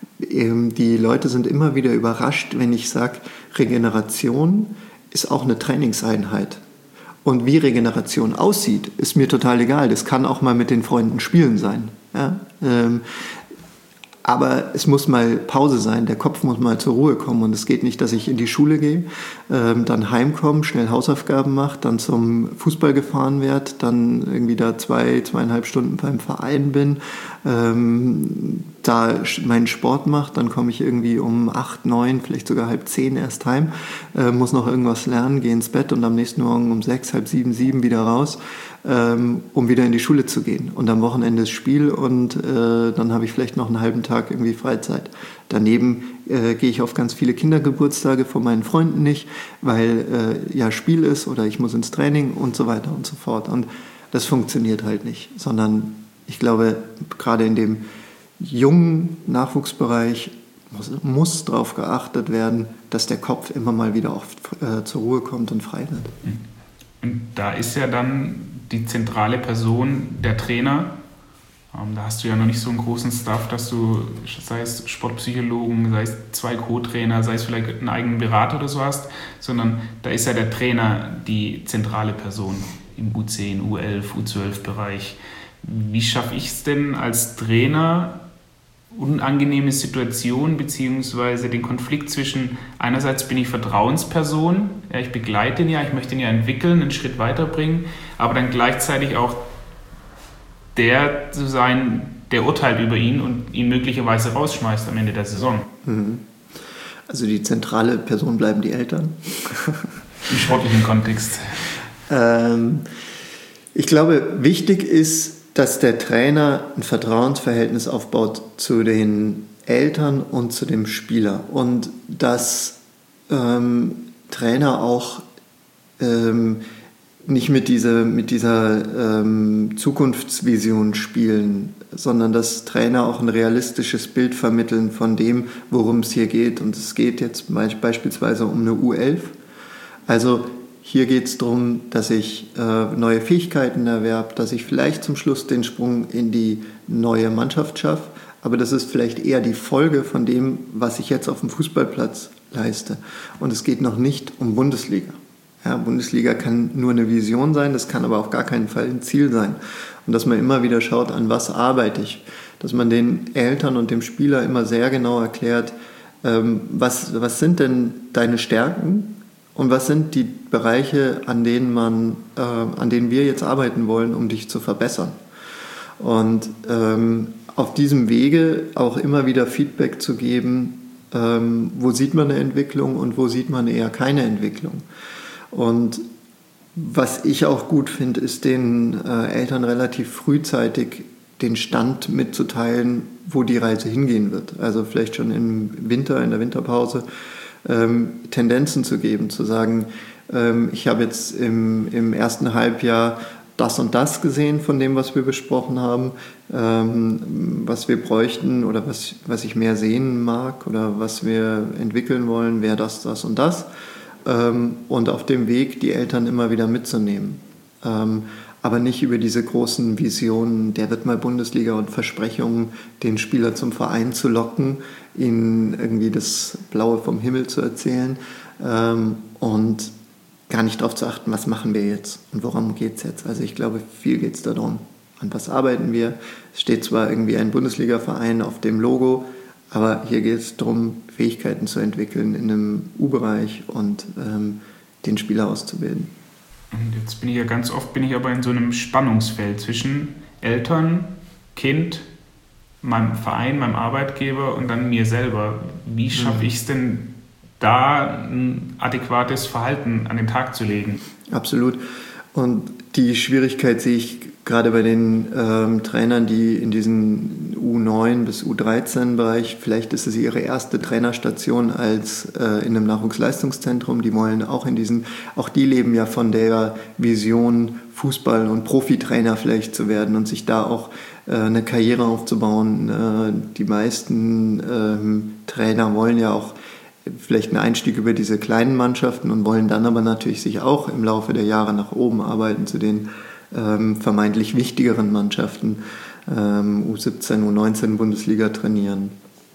S3: Die Leute sind immer wieder überrascht, wenn ich sage, Regeneration ist auch eine Trainingseinheit. Und wie Regeneration aussieht, ist mir total egal. Das kann auch mal mit den Freunden spielen sein. Ja? Ähm, Aber es muss mal Pause sein, der Kopf muss mal zur Ruhe kommen und es geht nicht, dass ich in die Schule gehe, ähm, dann heimkomme, schnell Hausaufgaben mache, dann zum Fußball gefahren werde, dann irgendwie da zwei, zweieinhalb Stunden beim Verein bin, ähm, da meinen Sport mache, dann komme ich irgendwie um acht, neun, vielleicht sogar halb zehn erst heim, äh, muss noch irgendwas lernen, gehe ins Bett und am nächsten Morgen um sechs, halb sieben, sieben wieder raus, ähm, um wieder in die Schule zu gehen. Und am Wochenende das Spiel und äh, dann habe ich vielleicht noch einen halben Tag irgendwie Freizeit. Daneben äh, gehe ich auf ganz viele Kindergeburtstage von meinen Freunden nicht, weil äh, ja Spiel ist oder ich muss ins Training und so weiter und so fort. Und das funktioniert halt nicht, sondern ich glaube, gerade in dem jungen Nachwuchsbereich muss, muss darauf geachtet werden, dass der Kopf immer mal wieder auf, äh, zur Ruhe kommt und frei wird.
S2: Und da ist ja dann die zentrale Person der Trainer Ähm, da hast du ja noch nicht so einen großen Staff, dass du, sei es Sportpsychologen, sei es zwei Co-Trainer, sei es vielleicht einen eigenen Berater oder so hast, sondern da ist ja der Trainer die zentrale Person im U zehn, U elf, U zwölf Bereich. Wie schaffe ich es denn als Trainer, unangenehme Situationen beziehungsweise den Konflikt zwischen, einerseits bin ich Vertrauensperson, ja, ich begleite ihn ja, ich möchte ihn ja entwickeln, einen Schritt weiterbringen, aber dann gleichzeitig auch der zu sein, der urteilt über ihn und ihn möglicherweise rausschmeißt am Ende der Saison.
S3: Also die zentrale Person bleiben die Eltern.
S2: Im sportlichen Kontext.
S3: Ähm, ich glaube, wichtig ist, dass der Trainer ein Vertrauensverhältnis aufbaut zu den Eltern und zu dem Spieler und dass ähm, Trainer auch ähm, nicht mit dieser, mit dieser ähm, Zukunftsvision spielen, sondern dass Trainer auch ein realistisches Bild vermitteln von dem, worum es hier geht. Und es geht jetzt beispielsweise um eine U elf. Also hier geht es darum, dass ich äh, neue Fähigkeiten erwerbe, dass ich vielleicht zum Schluss den Sprung in die neue Mannschaft schaffe. Aber das ist vielleicht eher die Folge von dem, was ich jetzt auf dem Fußballplatz leiste. Und es geht noch nicht um Bundesliga. Ja, Bundesliga kann nur eine Vision sein, das kann aber auf gar keinen Fall ein Ziel sein. Und dass man immer wieder schaut, an was arbeite ich. Dass man den Eltern und dem Spieler immer sehr genau erklärt, ähm, was, was sind denn deine Stärken und was sind die Bereiche, an denen, man, äh, an denen wir jetzt arbeiten wollen, um dich zu verbessern. Und ähm, auf diesem Wege auch immer wieder Feedback zu geben, ähm, wo sieht man eine Entwicklung und wo sieht man eher keine Entwicklung. Und was ich auch gut finde, ist den äh, Eltern relativ frühzeitig den Stand mitzuteilen, wo die Reise hingehen wird. Also vielleicht schon im Winter, in der Winterpause, ähm, Tendenzen zu geben, zu sagen, ähm, ich habe jetzt im, im ersten Halbjahr das und das gesehen von dem, was wir besprochen haben, ähm, was wir bräuchten oder was, was ich mehr sehen mag oder was wir entwickeln wollen, wäre das, das und das. Und auf dem Weg die Eltern immer wieder mitzunehmen. Aber nicht über diese großen Visionen, der wird mal Bundesliga und Versprechungen, den Spieler zum Verein zu locken, ihnen irgendwie das Blaue vom Himmel zu erzählen und gar nicht darauf zu achten, was machen wir jetzt und worum geht es jetzt. Also ich glaube, viel geht es darum, an was arbeiten wir. Es steht zwar irgendwie ein Bundesliga-Verein auf dem Logo, aber hier geht es darum, Fähigkeiten zu entwickeln in einem U-Bereich und ähm, den Spieler auszubilden.
S2: Und jetzt bin ich ja ganz oft bin ich aber in so einem Spannungsfeld zwischen Eltern, Kind, meinem Verein, meinem Arbeitgeber und dann mir selber. Wie schaffe ich es denn, da ein adäquates Verhalten an den Tag zu legen?
S3: Absolut. Und die Schwierigkeit sehe ich gerade bei den ähm, Trainern, die in diesem U neun bis U dreizehn Bereich, vielleicht ist es ihre erste Trainerstation als äh, in einem Nachwuchsleistungszentrum, die wollen auch in diesen, auch die leben ja von der Vision, Fußball- und Profitrainer vielleicht zu werden und sich da auch äh, eine Karriere aufzubauen. Äh, die meisten ähm, Trainer wollen ja auch vielleicht einen Einstieg über diese kleinen Mannschaften und wollen dann aber natürlich sich auch im Laufe der Jahre nach oben arbeiten zu den ähm, vermeintlich wichtigeren Mannschaften, ähm, U siebzehn, U neunzehn Bundesliga trainieren.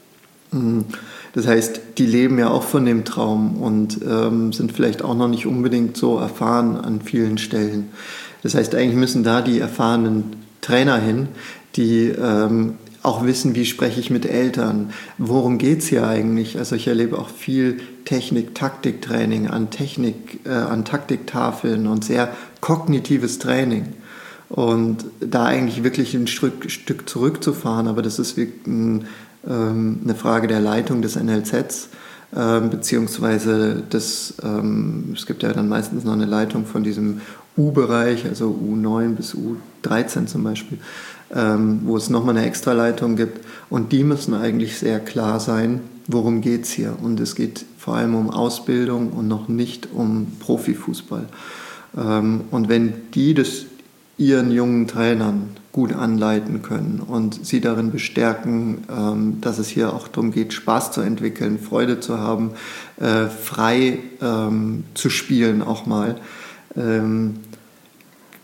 S3: Das heißt, die leben ja auch von dem Traum und ähm, sind vielleicht auch noch nicht unbedingt so erfahren an vielen Stellen. Das heißt, eigentlich müssen da die erfahrenen Trainer hin, die ähm, auch wissen, wie spreche ich mit Eltern, worum geht es hier eigentlich. Also ich erlebe auch viel Technik-Taktik-Training an Technik, äh, an Taktiktafeln und sehr kognitives Training. Und da eigentlich wirklich ein Stück, Stück zurückzufahren, aber das ist wirklich ein, ähm, eine Frage der Leitung des N L Zs, ähm, beziehungsweise des, ähm, es gibt ja dann meistens noch eine Leitung von diesem U-Bereich, also U neun bis U dreizehn zum Beispiel, ähm, wo es nochmal eine Extraleitung gibt. Und die müssen eigentlich sehr klar sein, worum geht es hier. Und es geht vor allem um Ausbildung und noch nicht um Profifußball. Ähm, und wenn die das ihren jungen Trainern gut anleiten können und sie darin bestärken, ähm, dass es hier auch darum geht, Spaß zu entwickeln, Freude zu haben, äh, frei ähm, zu spielen auch mal, ähm,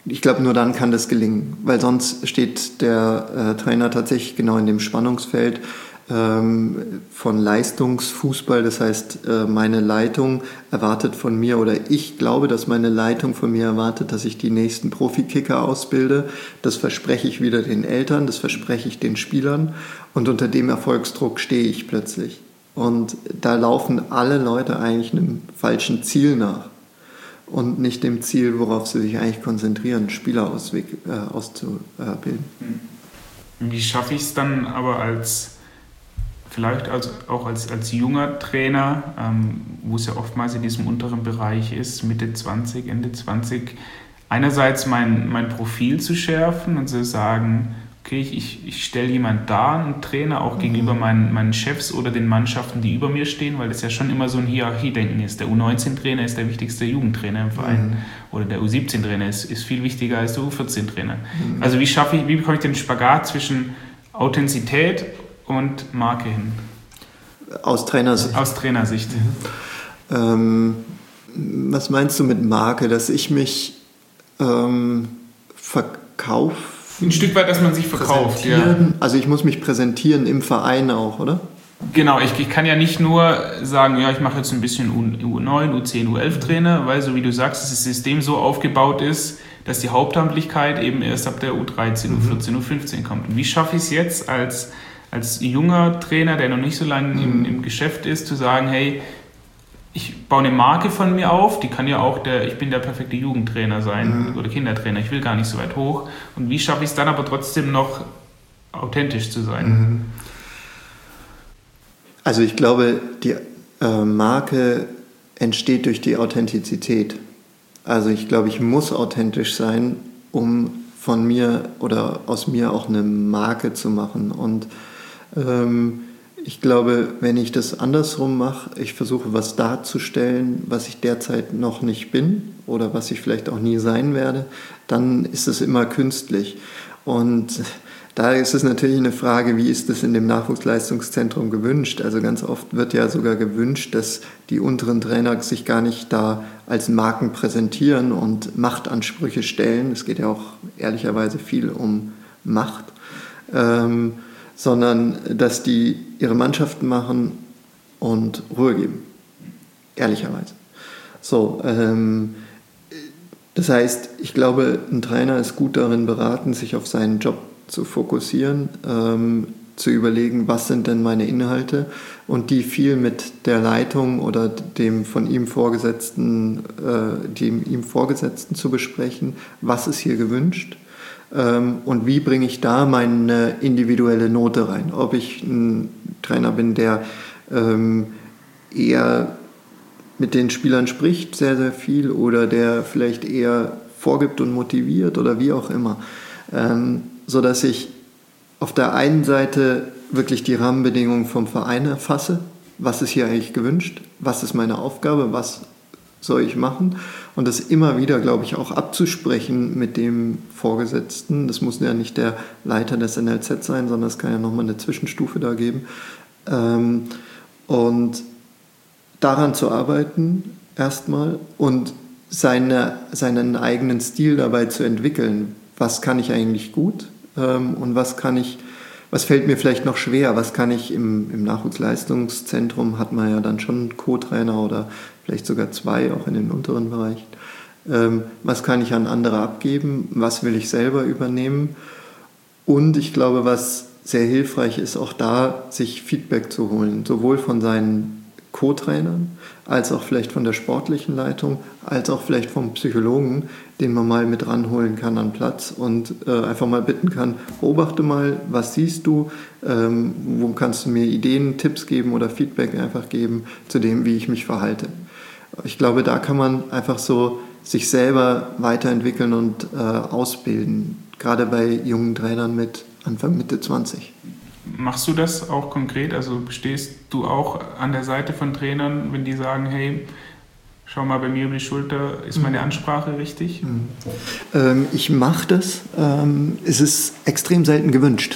S3: Ich glaube, nur dann kann das gelingen, weil sonst steht der äh, Trainer tatsächlich genau in dem Spannungsfeld ähm, von Leistungsfußball. Das heißt, äh, meine Leitung erwartet von mir, oder ich glaube, dass meine Leitung von mir erwartet, dass ich die nächsten Profikicker ausbilde. Das verspreche ich wieder den Eltern, das verspreche ich den Spielern, und unter dem Erfolgsdruck stehe ich plötzlich. Und da laufen alle Leute eigentlich einem falschen Ziel nach. Und nicht dem Ziel, worauf sie sich eigentlich konzentrieren, Spieler ausweg, äh, auszubilden.
S2: Wie schaffe ich es dann aber als, vielleicht als, auch als, als junger Trainer, ähm, wo es ja oftmals in diesem unteren Bereich ist, Mitte zwanzig, Ende zwanzig, einerseits mein, mein Profil zu schärfen und zu sagen, okay, ich, ich stelle jemanden dar, einen Trainer, auch mhm. gegenüber meinen, meinen Chefs oder den Mannschaften, die über mir stehen, weil das ja schon immer so ein Hierarchiedenken ist. Der U neunzehn Trainer ist der wichtigste Jugendtrainer im Verein mhm. oder der U siebzehn Trainer ist, ist viel wichtiger als der U vierzehn Trainer. Mhm. Also wie schaffe ich, wie bekomme ich den Spagat zwischen Authentizität und Marke hin?
S3: Aus Trainersicht.
S2: Aus Trainersicht.
S3: Mhm. Ähm, was meinst du mit Marke? Dass ich mich ähm, verkaufe?
S2: Ein Stück weit, dass man sich verkauft. Ja.
S3: Also ich muss mich präsentieren im Verein auch, oder?
S2: Genau, ich, ich kann ja nicht nur sagen, ja, ich mache jetzt ein bisschen U neun, U zehn, U elf Trainer, weil so wie du sagst, das System so aufgebaut ist, dass die Hauptamtlichkeit eben erst ab der U dreizehn, mhm. U vierzehn, U fünfzehn kommt. Und wie schaffe ich es jetzt als, als junger Trainer, der noch nicht so lange mhm. im, im Geschäft ist, zu sagen, hey, ich baue eine Marke von mir auf, die kann ja auch der, ich bin der perfekte Jugendtrainer sein mhm. oder Kindertrainer, ich will gar nicht so weit hoch. Und wie schaffe ich es dann aber trotzdem noch authentisch zu sein?
S3: Mhm. Also ich glaube, die äh, Marke entsteht durch die Authentizität. Also ich glaube, ich muss authentisch sein, um von mir oder aus mir auch eine Marke zu machen. Und ähm, ich glaube, wenn ich das andersrum mache, ich versuche was darzustellen, was ich derzeit noch nicht bin oder was ich vielleicht auch nie sein werde, dann ist es immer künstlich. Und da ist es natürlich eine Frage, wie ist das in dem Nachwuchsleistungszentrum gewünscht? Also ganz oft wird ja sogar gewünscht, dass die unteren Trainer sich gar nicht da als Marken präsentieren und Machtansprüche stellen. Es geht ja auch ehrlicherweise viel um Macht. Ähm, sondern dass die ihre Mannschaften machen und Ruhe geben. Ehrlicherweise. So, ähm, das heißt, ich glaube, ein Trainer ist gut darin beraten, sich auf seinen Job zu fokussieren, ähm, zu überlegen, was sind denn meine Inhalte, und die viel mit der Leitung oder dem von ihm Vorgesetzten, äh, dem ihm Vorgesetzten zu besprechen, was ist hier gewünscht. Und wie bringe ich da meine individuelle Note rein? Ob ich ein Trainer bin, der ähm, eher mit den Spielern spricht, sehr, sehr viel, oder der vielleicht eher vorgibt und motiviert oder wie auch immer. Ähm, sodass ich auf der einen Seite wirklich die Rahmenbedingungen vom Verein erfasse. Was ist hier eigentlich gewünscht? Was ist meine Aufgabe? Was soll ich machen? Und das immer wieder, glaube ich, auch abzusprechen mit dem Vorgesetzten. Das muss ja nicht der Leiter des N L Z sein, sondern es kann ja nochmal eine Zwischenstufe da geben. Ähm, und daran zu arbeiten erstmal und seine, seinen eigenen Stil dabei zu entwickeln. Was kann ich eigentlich gut ähm, und was kann ich, was fällt mir vielleicht noch schwer? Was kann ich im, im Nachwuchsleistungszentrum, hat man ja dann schon einen Co-Trainer oder vielleicht sogar zwei, auch in den unteren Bereichen. Ähm, was kann ich an andere abgeben? Was will ich selber übernehmen? Und ich glaube, was sehr hilfreich ist, auch da sich Feedback zu holen, sowohl von seinen Co-Trainern, als auch vielleicht von der sportlichen Leitung, als auch vielleicht vom Psychologen, den man mal mit ranholen kann an Platz und äh, einfach mal bitten kann, beobachte mal, was siehst du, ähm, wo kannst du mir Ideen, Tipps geben oder Feedback einfach geben zu dem, wie ich mich verhalte. Ich glaube, da kann man einfach so sich selber weiterentwickeln und äh, ausbilden, gerade bei jungen Trainern mit Anfang, Mitte zwanzig.
S2: Machst du das auch konkret? Also stehst du auch an der Seite von Trainern, wenn die sagen, hey, schau mal bei mir über die Schulter, ist meine Ansprache richtig?
S3: Mhm. Ähm, ich mache das. Ähm, es ist extrem selten gewünscht.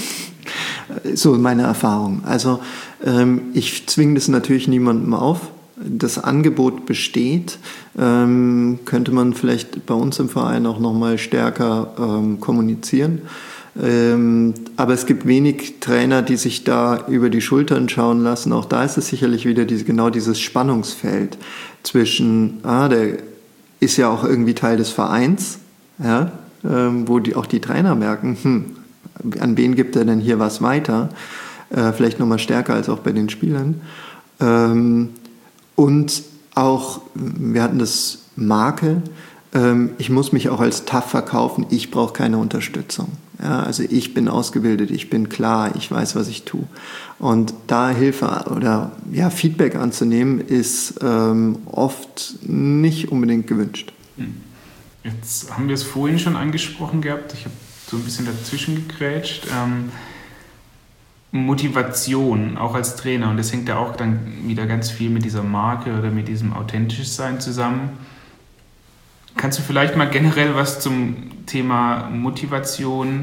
S3: So meine Erfahrung. Also ähm, ich zwinge das natürlich niemandem auf. das Angebot besteht, ähm, könnte man vielleicht bei uns im Verein auch nochmal stärker ähm, kommunizieren. Ähm, aber es gibt wenig Trainer, die sich da über die Schultern schauen lassen. Auch da ist es sicherlich wieder diese, genau dieses Spannungsfeld zwischen, ah, der ist ja auch irgendwie Teil des Vereins, ja, ähm, wo die, auch die Trainer merken, hm, an wen gibt er denn hier was weiter? Äh, vielleicht nochmal stärker als auch bei den Spielern. Ähm, und auch, wir hatten das Marke, ähm, ich muss mich auch als tough verkaufen, ich brauche keine Unterstützung. Ja, also ich bin ausgebildet, ich bin klar, ich weiß, was ich tue. Und da Hilfe oder ja, Feedback anzunehmen, ist ähm, oft nicht unbedingt gewünscht.
S2: Jetzt haben wir es vorhin schon angesprochen gehabt, ich habe so ein bisschen dazwischen gegrätscht. Ähm, Motivation, auch als Trainer, und das hängt ja auch dann wieder ganz viel mit dieser Marke oder mit diesem authentisch Sein zusammen. Kannst du vielleicht mal generell was zum Thema Motivation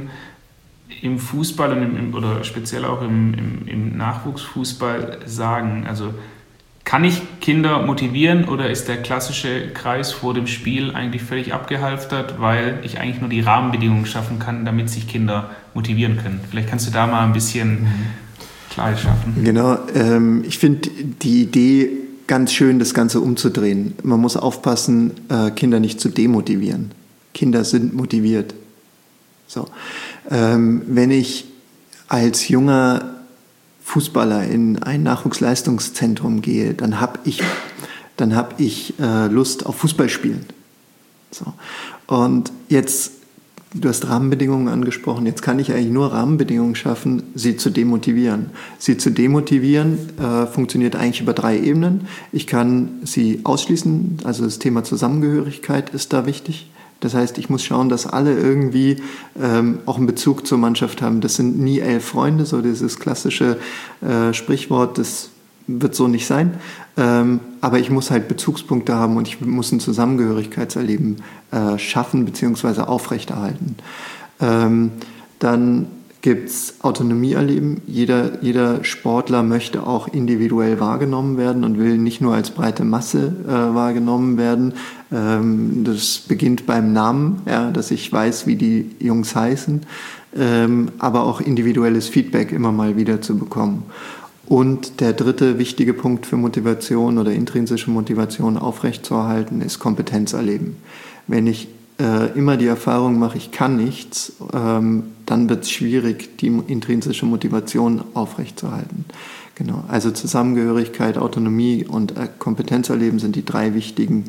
S2: im Fußball und im, oder speziell auch im, im, im Nachwuchsfußball sagen? Also kann ich Kinder motivieren oder ist der klassische Kreis vor dem Spiel eigentlich völlig abgehalftert, weil ich eigentlich nur die Rahmenbedingungen schaffen kann, damit sich Kinder motivieren können? Vielleicht kannst du da mal ein bisschen Klarheit schaffen.
S3: Genau, ähm, ich finde die Idee ganz schön, das Ganze umzudrehen. Man muss aufpassen, äh, Kinder nicht zu demotivieren. Kinder sind motiviert. So. Ähm, wenn ich als junger Fußballer in ein Nachwuchsleistungszentrum gehe, dann habe ich, dann hab ich äh, Lust auf Fußballspielen. So. Und jetzt, du hast Rahmenbedingungen angesprochen, jetzt kann ich eigentlich nur Rahmenbedingungen schaffen, sie zu demotivieren. Sie zu demotivieren äh, funktioniert eigentlich über drei Ebenen. Ich kann sie ausschließen, also das Thema Zusammengehörigkeit ist da wichtig. Das heißt, ich muss schauen, dass alle irgendwie ähm, auch einen Bezug zur Mannschaft haben. Das sind nie elf Freunde, so dieses klassische äh, Sprichwort, das wird so nicht sein. Ähm, aber ich muss halt Bezugspunkte haben und ich muss ein Zusammengehörigkeitserleben äh, schaffen bzw. aufrechterhalten. Ähm, dann gibt es Autonomieerleben. Jeder, jeder Sportler möchte auch individuell wahrgenommen werden und will nicht nur als breite Masse äh, wahrgenommen werden. Ähm, das beginnt beim Namen, ja, dass ich weiß, wie die Jungs heißen, ähm, aber auch individuelles Feedback immer mal wieder zu bekommen. Und der dritte wichtige Punkt für Motivation oder intrinsische Motivation aufrechtzuerhalten ist Kompetenzerleben. Wenn ich äh, immer die Erfahrung mache, ich kann nichts, ähm, dann wird es schwierig, die intrinsische Motivation aufrechtzuerhalten. Genau. Also Zusammengehörigkeit, Autonomie und äh, Kompetenzerleben sind die drei wichtigen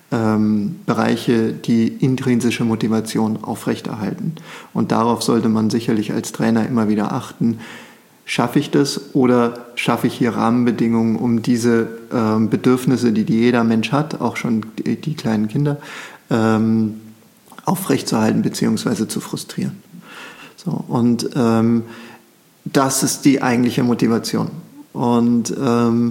S3: ähm, Bereiche, die intrinsische Motivation aufrechterhalten. Und darauf sollte man sicherlich als Trainer immer wieder achten. Schaffe ich das oder schaffe ich hier Rahmenbedingungen, um diese ähm, Bedürfnisse, die jeder Mensch hat, auch schon die, die kleinen Kinder, ähm, aufrechtzuerhalten bzw. zu frustrieren. So, und ähm, das ist die eigentliche Motivation. Und ähm,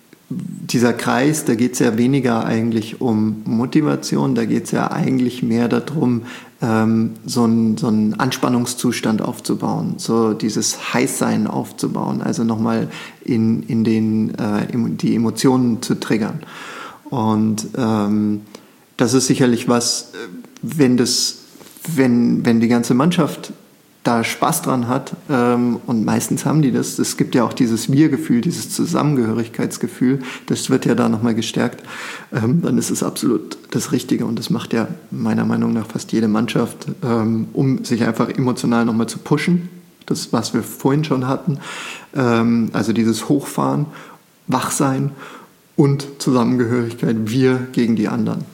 S3: dieser Kreis, da geht es ja weniger eigentlich um Motivation, da geht es ja eigentlich mehr darum, ähm, so einen so einen Anspannungszustand aufzubauen, so dieses Heißsein aufzubauen, also nochmal in, in den, äh, die Emotionen zu triggern. Und ähm, das ist sicherlich was, wenn, das, wenn, wenn die ganze Mannschaft da Spaß dran hat, ähm, und meistens haben die das, es gibt ja auch dieses Wir-Gefühl, dieses Zusammengehörigkeitsgefühl, das wird ja da nochmal gestärkt, ähm, dann ist es absolut das Richtige und das macht ja meiner Meinung nach fast jede Mannschaft, ähm, um sich einfach emotional nochmal zu pushen, das, was wir vorhin schon hatten, ähm, also dieses Hochfahren, Wachsein und Zusammengehörigkeit, wir gegen die anderen.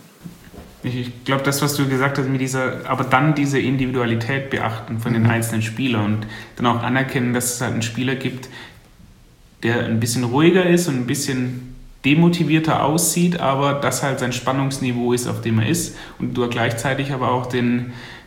S2: Ich glaube, das, was du gesagt hast, mit dieser, aber dann diese Individualität beachten von den einzelnen Spielern und dann auch anerkennen, dass es halt einen Spieler gibt, der ein bisschen ruhiger ist und ein bisschen demotivierter aussieht, aber das halt sein Spannungsniveau ist, auf dem er ist und du gleichzeitig aber auch den,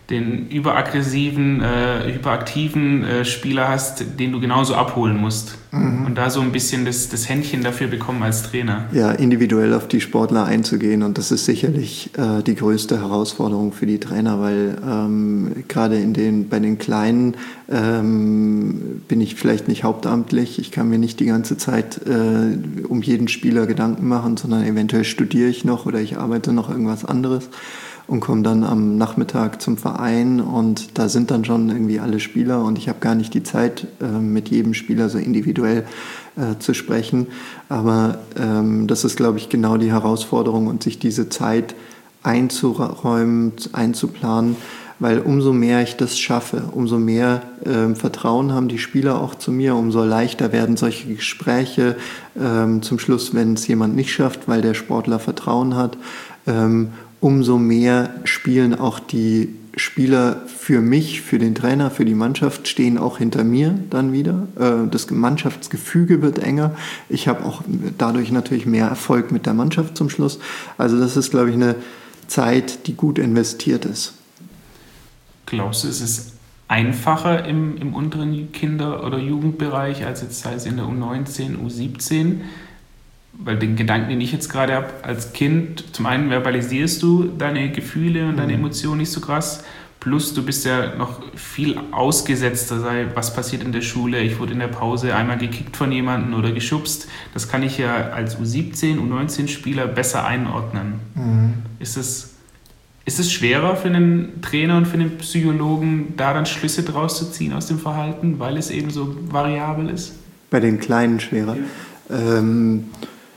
S2: den überaggressiven, äh, hyperaktiven äh, Spieler hast, den du genauso abholen musst. Mhm. Und da so ein bisschen das, das Händchen dafür bekommen als Trainer.
S3: Ja, individuell auf die Sportler einzugehen. Und das ist sicherlich äh, die größte Herausforderung für die Trainer, weil ähm, gerade in den, bei den Kleinen ähm, bin ich vielleicht nicht hauptamtlich. Ich kann mir nicht die ganze Zeit äh, um jeden Spieler Gedanken machen, sondern eventuell studiere ich noch oder ich arbeite noch irgendwas anderes. Und komme dann am Nachmittag zum Verein und da sind dann schon irgendwie alle Spieler und ich habe gar nicht die Zeit, äh, mit jedem Spieler so individuell äh, zu sprechen. Aber ähm, das ist, glaube ich, genau die Herausforderung und sich diese Zeit einzuräumen, einzuplanen, weil umso mehr ich das schaffe, umso mehr äh, Vertrauen haben die Spieler auch zu mir, umso leichter werden solche Gespräche ähm, zum Schluss, wenn es jemand nicht schafft, weil der Sportler Vertrauen hat. Ähm, umso mehr spielen auch die Spieler für mich, für den Trainer, für die Mannschaft, stehen auch hinter mir dann wieder. Das Mannschaftsgefüge wird enger. Ich habe auch dadurch natürlich mehr Erfolg mit der Mannschaft zum Schluss. Also das ist, glaube ich, eine Zeit, die gut investiert ist.
S2: Glaubst du, ist es einfacher im, im unteren Kinder- oder Jugendbereich als jetzt sei es in der U neunzehn, U siebzehn? Weil den Gedanken, den ich jetzt gerade habe, als Kind, zum einen verbalisierst du deine Gefühle und deine Emotionen nicht so krass, plus du bist ja noch viel ausgesetzter, sei was passiert in der Schule, ich wurde in der Pause einmal gekickt von jemandem oder geschubst, das kann ich ja als U siebzehn, U neunzehn Spieler besser einordnen. Mhm. Ist es, ist es schwerer für einen Trainer und für einen Psychologen, da dann Schlüsse draus zu ziehen aus dem Verhalten, weil es eben so variabel ist?
S3: Bei den Kleinen schwerer. Ja. Ähm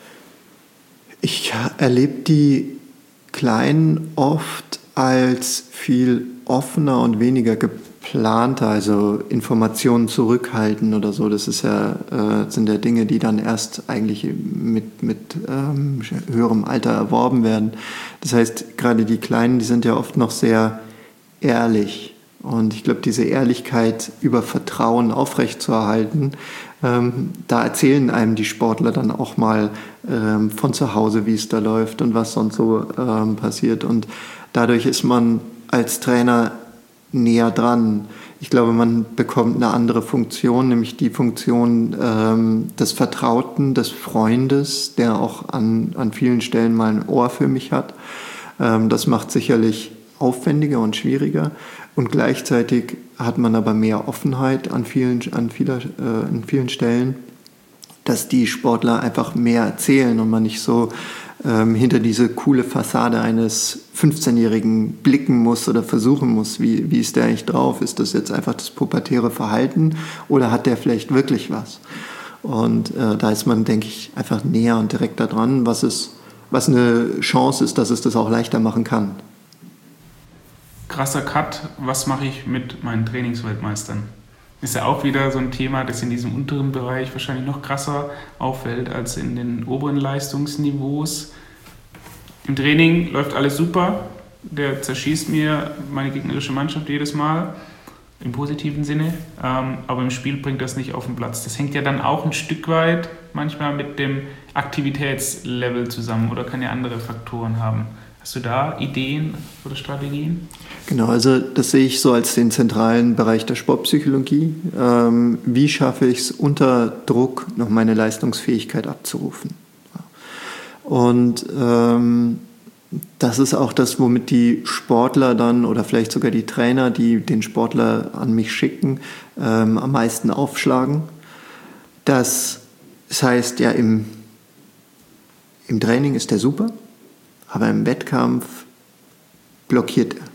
S3: Ich erlebe die Kleinen oft als viel offener und weniger geplanter, also Informationen zurückhalten oder so. Das ist ja, äh, sind ja Dinge, die dann erst eigentlich mit, mit ähm, höherem Alter erworben werden. Das heißt, gerade die Kleinen, die sind ja oft noch sehr ehrlich. Und ich glaube, diese Ehrlichkeit über Vertrauen aufrechtzuerhalten, ähm, da erzählen einem die Sportler dann auch mal ähm, von zu Hause, wie es da läuft und was sonst so ähm, passiert. Und dadurch ist man als Trainer näher dran. Ich glaube, man bekommt eine andere Funktion, nämlich die Funktion ähm, des Vertrauten, des Freundes, der auch an, an vielen Stellen mal ein Ohr für mich hat. Ähm, das macht sicherlich aufwendiger und schwieriger. Und gleichzeitig hat man aber mehr Offenheit an vielen, an vieler, äh, an vielen Stellen, dass die Sportler einfach mehr erzählen und man nicht so ähm, hinter diese coole Fassade eines fünfzehnjährigen blicken muss oder versuchen muss, wie, wie ist der eigentlich drauf? Ist das jetzt einfach das pubertäre Verhalten oder hat der vielleicht wirklich was? Und äh, da ist man, denke ich, einfach näher und direkter dran, was, es, was eine Chance ist, dass es das auch leichter machen kann.
S2: Krasser Cut, was mache ich mit meinen Trainingsweltmeistern? Ist ja auch wieder so ein Thema, das in diesem unteren Bereich wahrscheinlich noch krasser auffällt als in den oberen Leistungsniveaus. Im Training läuft alles super, der zerschießt mir meine gegnerische Mannschaft jedes Mal, im positiven Sinne, ähm, aber im Spiel bringt das nicht auf den Platz. Das hängt ja dann auch ein Stück weit manchmal mit dem Aktivitätslevel zusammen oder kann ja andere Faktoren haben. Hast du da Ideen oder Strategien?
S3: Genau, also das sehe ich so als den zentralen Bereich der Sportpsychologie. Ähm, wie schaffe ich es unter Druck, noch meine Leistungsfähigkeit abzurufen? Und ähm, das ist auch das, womit die Sportler dann oder vielleicht sogar die Trainer, die den Sportler an mich schicken, ähm, am meisten aufschlagen. Das, das heißt, ja, im, im Training ist der super, aber im Wettkampf blockiert er.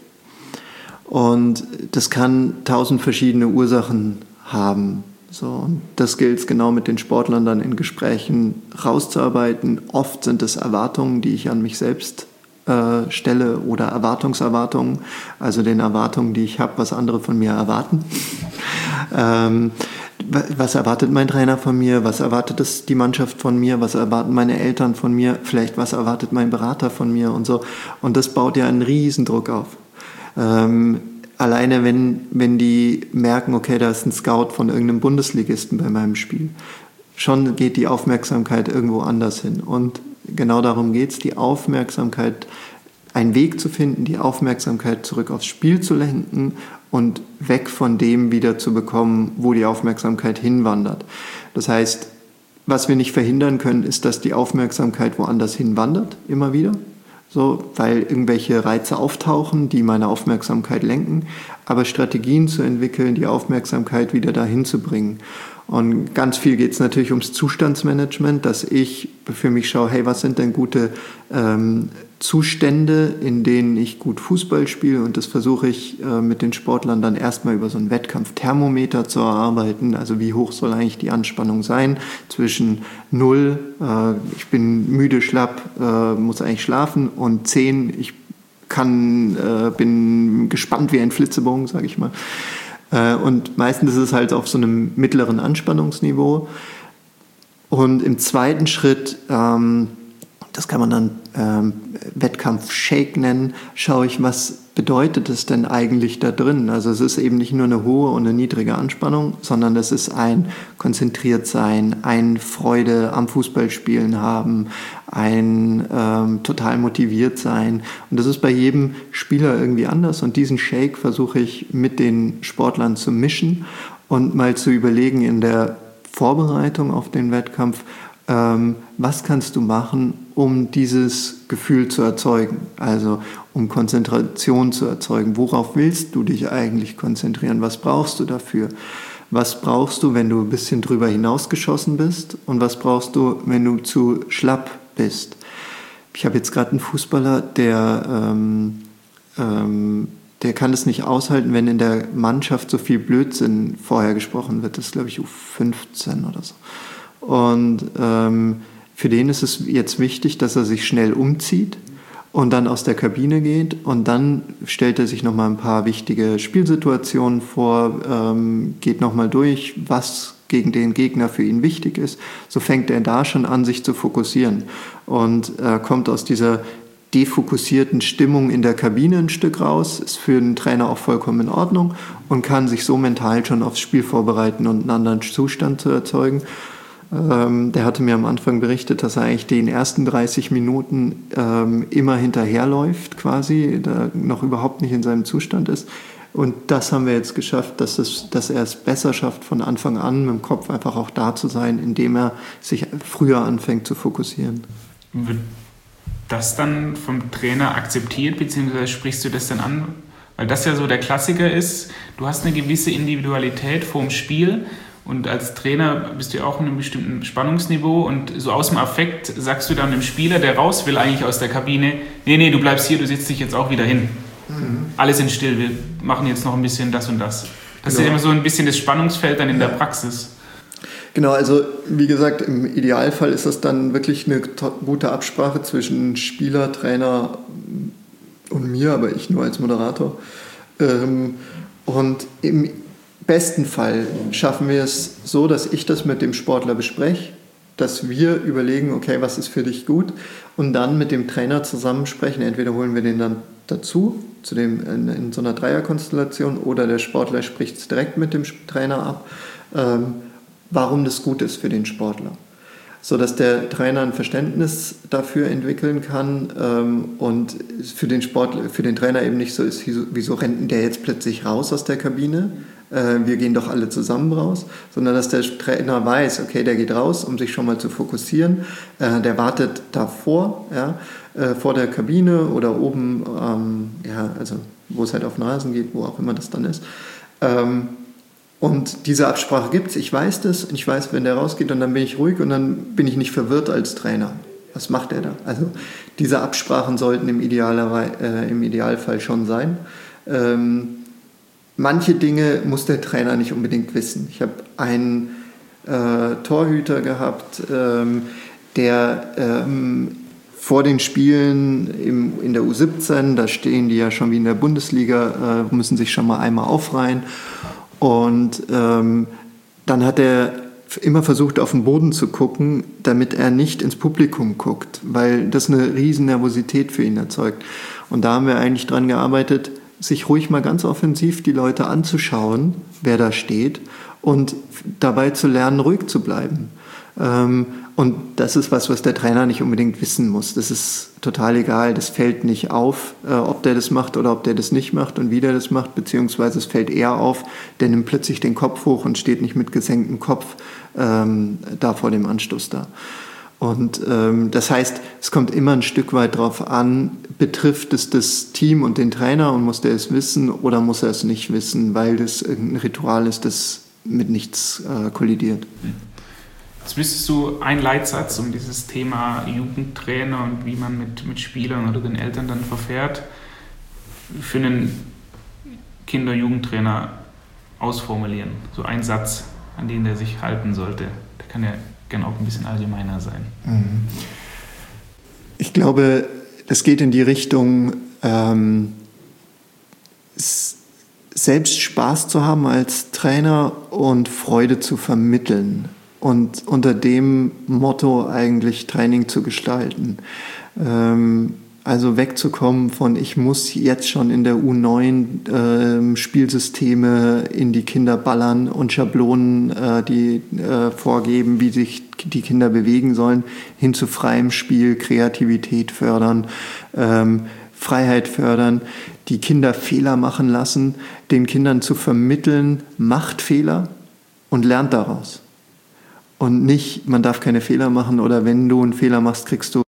S3: Und das kann tausend verschiedene Ursachen haben. So, und das gilt es genau mit den Sportlern dann in Gesprächen rauszuarbeiten. Oft sind es Erwartungen, die ich an mich selbst äh, stelle oder Erwartungserwartungen, also den Erwartungen, die ich habe, was andere von mir erwarten. ähm, was erwartet mein Trainer von mir? Was erwartet das die Mannschaft von mir? Was erwarten meine Eltern von mir? Vielleicht was erwartet mein Berater von mir und so. Und das baut ja einen Riesendruck auf. Ähm, alleine wenn, wenn die merken, okay, da ist ein Scout von irgendeinem Bundesligisten bei meinem Spiel, schon geht die Aufmerksamkeit irgendwo anders hin. Und genau darum geht es, die Aufmerksamkeit einen Weg zu finden, die Aufmerksamkeit zurück aufs Spiel zu lenken und weg von dem wieder zu bekommen, wo die Aufmerksamkeit hinwandert. Das heißt, was wir nicht verhindern können, ist, dass die Aufmerksamkeit woanders hinwandert, immer wieder. So, weil irgendwelche Reize auftauchen, die meine Aufmerksamkeit lenken, aber Strategien zu entwickeln, die Aufmerksamkeit wieder dahin zu bringen. Und ganz viel geht es natürlich ums Zustandsmanagement, dass ich für mich schaue, hey, was sind denn gute ähm, Zustände, in denen ich gut Fußball spiele, und das versuche ich äh, mit den Sportlern dann erstmal über so ein Wettkampfthermometer zu erarbeiten, also wie hoch soll eigentlich die Anspannung sein, zwischen null, äh, ich bin müde, schlapp, äh, muss eigentlich schlafen, und zehn, ich kann, äh, bin gespannt wie ein Flitzebogen, sage ich mal. Äh, und meistens ist es halt auf so einem mittleren Anspannungsniveau. Und im zweiten Schritt, ähm, das kann man dann ähm, Wettkampf-Shake nennen, schaue ich, was bedeutet es denn eigentlich da drin? Also es ist eben nicht nur eine hohe und eine niedrige Anspannung, sondern es ist ein Konzentriertsein, ein Freude am Fußballspielen haben, ein ähm, total motiviert sein. Und das ist bei jedem Spieler irgendwie anders. Und diesen Shake versuche ich mit den Sportlern zu mischen und mal zu überlegen in der Vorbereitung auf den Wettkampf, ähm, was kannst du machen, um dieses Gefühl zu erzeugen, also um Konzentration zu erzeugen. Worauf willst du dich eigentlich konzentrieren? Was brauchst du dafür? Was brauchst du, wenn du ein bisschen drüber hinausgeschossen bist? Und was brauchst du, wenn du zu schlapp bist? Ich habe jetzt gerade einen Fußballer, der, ähm, ähm, der kann es nicht aushalten, wenn in der Mannschaft so viel Blödsinn vorher gesprochen wird. Das ist, glaube ich, U fünfzehn oder so. Und ähm, für den ist es jetzt wichtig, dass er sich schnell umzieht und dann aus der Kabine geht, und dann stellt er sich nochmal ein paar wichtige Spielsituationen vor, ähm, geht nochmal durch, was gegen den Gegner für ihn wichtig ist. So fängt er da schon an, sich zu fokussieren, und äh, kommt aus dieser defokussierten Stimmung in der Kabine ein Stück raus, ist für den Trainer auch vollkommen in Ordnung und kann sich so mental schon aufs Spiel vorbereiten und einen anderen Zustand zu erzeugen. Ähm, der hatte mir am Anfang berichtet, dass er eigentlich den ersten dreißig Minuten ähm, immer hinterherläuft quasi, da noch überhaupt nicht in seinem Zustand ist. Und das haben wir jetzt geschafft, dass, es, dass er es besser schafft, von Anfang an mit dem Kopf einfach auch da zu sein, indem er sich früher anfängt zu fokussieren.
S2: Wird das dann vom Trainer akzeptiert, beziehungsweise sprichst du das dann an? Weil das ja so der Klassiker ist, du hast eine gewisse Individualität vorm Spiel, und als Trainer bist du ja auch in einem bestimmten Spannungsniveau, und so aus dem Affekt sagst du dann dem Spieler, der raus will eigentlich aus der Kabine, nee, nee, du bleibst hier, du setzt dich jetzt auch wieder hin. Mhm. Alle sind still, wir machen jetzt noch ein bisschen das und das. Das genau. Ist ja immer so ein bisschen das Spannungsfeld dann in ja. der Praxis.
S3: Genau, also wie gesagt, im Idealfall ist das dann wirklich eine to- gute Absprache zwischen Spieler, Trainer und mir, aber ich nur als Moderator. Ähm, und im besten Fall schaffen wir es so, dass ich das mit dem Sportler bespreche, dass wir überlegen, okay, was ist für dich gut, und dann mit dem Trainer zusammensprechen. Entweder holen wir den dann dazu, zu dem, in, in so einer Dreierkonstellation, oder der Sportler spricht es direkt mit dem Trainer ab, ähm, warum das gut ist für den Sportler. Sodass der Trainer ein Verständnis dafür entwickeln kann ähm, und für den Sportler, für den Trainer eben nicht so ist, wieso rennt der jetzt plötzlich raus aus der Kabine? Wir gehen doch alle zusammen raus, sondern dass der Trainer weiß, okay, der geht raus, um sich schon mal zu fokussieren, der wartet davor, ja, vor der Kabine oder oben, ähm, ja, also wo es halt auf den Rasen geht, wo auch immer das dann ist. Ähm, und diese Absprache gibt es, ich weiß das, ich weiß, wenn der rausgeht, und dann bin ich ruhig und dann bin ich nicht verwirrt als Trainer. Was macht er da? Also diese Absprachen sollten im, Idealer, äh, im Idealfall schon sein. Ähm, Manche Dinge muss der Trainer nicht unbedingt wissen. Ich habe einen äh, Torhüter gehabt, ähm, der ähm, vor den Spielen im, in der U siebzehn, da stehen die ja schon wie in der Bundesliga, äh, müssen sich schon mal einmal aufreihen. Und ähm, dann hat er immer versucht, auf den Boden zu gucken, damit er nicht ins Publikum guckt, weil das eine riesen Nervosität für ihn erzeugt. Und da haben wir eigentlich dran gearbeitet, sich ruhig mal ganz offensiv die Leute anzuschauen, wer da steht, und dabei zu lernen, ruhig zu bleiben. Ähm, und das ist was, was der Trainer nicht unbedingt wissen muss. Das ist total egal, das fällt nicht auf, äh, ob der das macht oder ob der das nicht macht und wie der das macht, beziehungsweise es fällt eher auf, der nimmt plötzlich den Kopf hoch und steht nicht mit gesenktem Kopf ähm, da vor dem Anstoß da. Und ähm, das heißt, es kommt immer ein Stück weit drauf an, betrifft es das Team und den Trainer und muss der es wissen oder muss er es nicht wissen, weil das irgendein Ritual ist, das mit nichts äh, kollidiert.
S2: Jetzt müsstest du einen Leitsatz um dieses Thema Jugendtrainer und wie man mit, mit Spielern oder den Eltern dann verfährt, für einen Kinder-Jugendtrainer ausformulieren. So ein Satz, an den der sich halten sollte. Der kann ja gerne auch ein bisschen allgemeiner sein.
S3: Ich glaube, das geht in die Richtung, ähm, selbst Spaß zu haben als Trainer und Freude zu vermitteln. Und unter dem Motto eigentlich Training zu gestalten. Ähm, also wegzukommen von, ich muss jetzt schon in der U neun äh, Spielsysteme in die Kinder ballern und Schablonen, äh, die äh, vorgeben, wie sich die Kinder bewegen sollen, hin zu freiem Spiel, Kreativität fördern, ähm, Freiheit fördern, die Kinder Fehler machen lassen, den Kindern zu vermitteln, macht Fehler und lernt daraus. Und nicht, man darf keine Fehler machen oder wenn du einen Fehler machst, kriegst du.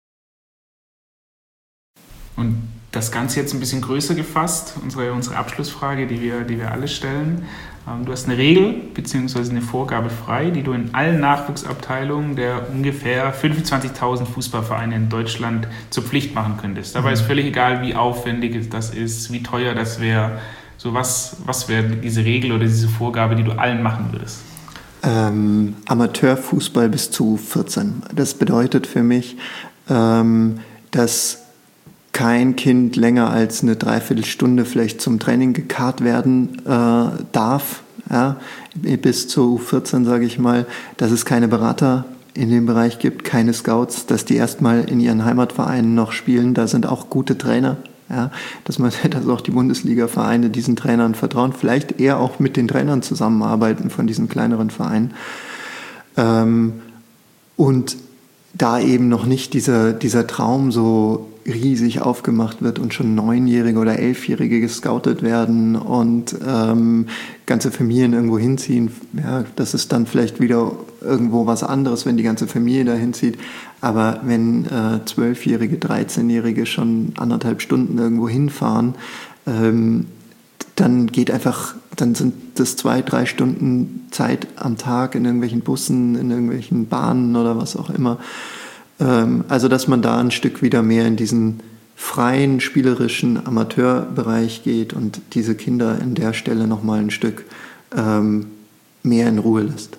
S2: Und das Ganze jetzt ein bisschen größer gefasst, unsere, unsere Abschlussfrage, die wir, die wir alle stellen. Ähm, du hast eine Regel bzw. eine Vorgabe frei, die du in allen Nachwuchsabteilungen der ungefähr fünfundzwanzigtausend Fußballvereine in Deutschland zur Pflicht machen könntest. Dabei ist völlig egal, wie aufwendig das ist, wie teuer das wäre. So was, was wäre diese Regel oder diese Vorgabe, die du allen machen würdest?
S3: Ähm, Amateurfußball bis zu vierzehn. Das bedeutet für mich, ähm, dass kein Kind länger als eine Dreiviertelstunde vielleicht zum Training gekarrt werden äh, darf. Ja? Bis zu U vierzehn, sage ich mal, dass es keine Berater in dem Bereich gibt, keine Scouts, dass die erstmal in ihren Heimatvereinen noch spielen. Da sind auch gute Trainer. Ja, dass man, dass auch die Bundesliga-Vereine diesen Trainern vertrauen, vielleicht eher auch mit den Trainern zusammenarbeiten von diesen kleineren Vereinen. Ähm, und da eben noch nicht dieser, dieser Traum so riesig aufgemacht wird und schon Neunjährige oder Elfjährige gescoutet werden und ähm, ganze Familien irgendwo hinziehen. Ja, das ist dann vielleicht wieder irgendwo was anderes, wenn die ganze Familie da hinzieht. Aber wenn äh, Zwölfjährige, Dreizehnjährige schon anderthalb Stunden irgendwo hinfahren, ähm, dann geht einfach, dann sind das zwei, drei Stunden Zeit am Tag in irgendwelchen Bussen, in irgendwelchen Bahnen oder was auch immer. Ähm, also, dass man da ein Stück wieder mehr in diesen freien, spielerischen Amateurbereich geht und diese Kinder an der Stelle nochmal ein Stück ähm, mehr in Ruhe lässt.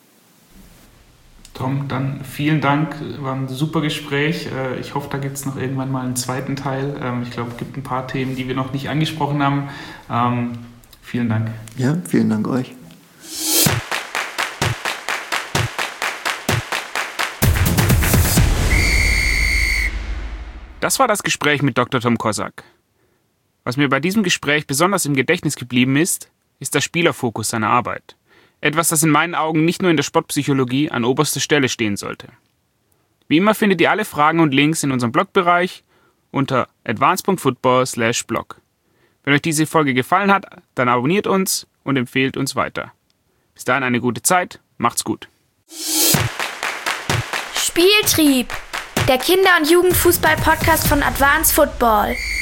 S2: Tom, dann vielen Dank, war ein super Gespräch. Ich hoffe, da gibt es noch irgendwann mal einen zweiten Teil. Ich glaube, es gibt ein paar Themen, die wir noch nicht angesprochen haben. Ähm, vielen Dank.
S3: Ja, vielen Dank euch.
S2: Das war das Gespräch mit Doktor Tom Kosak. Was mir bei diesem Gespräch besonders im Gedächtnis geblieben ist, ist der Spielerfokus seiner Arbeit. Etwas, das in meinen Augen nicht nur in der Sportpsychologie an oberster Stelle stehen sollte. Wie immer findet ihr alle Fragen und Links in unserem Blogbereich unter advance punkt football slash blog. Wenn euch diese Folge gefallen hat, dann abonniert uns und empfehlt uns weiter. Bis dahin eine gute Zeit, macht's gut.
S1: Spieltrieb, der Kinder- und Jugendfußball-Podcast von Advance Football.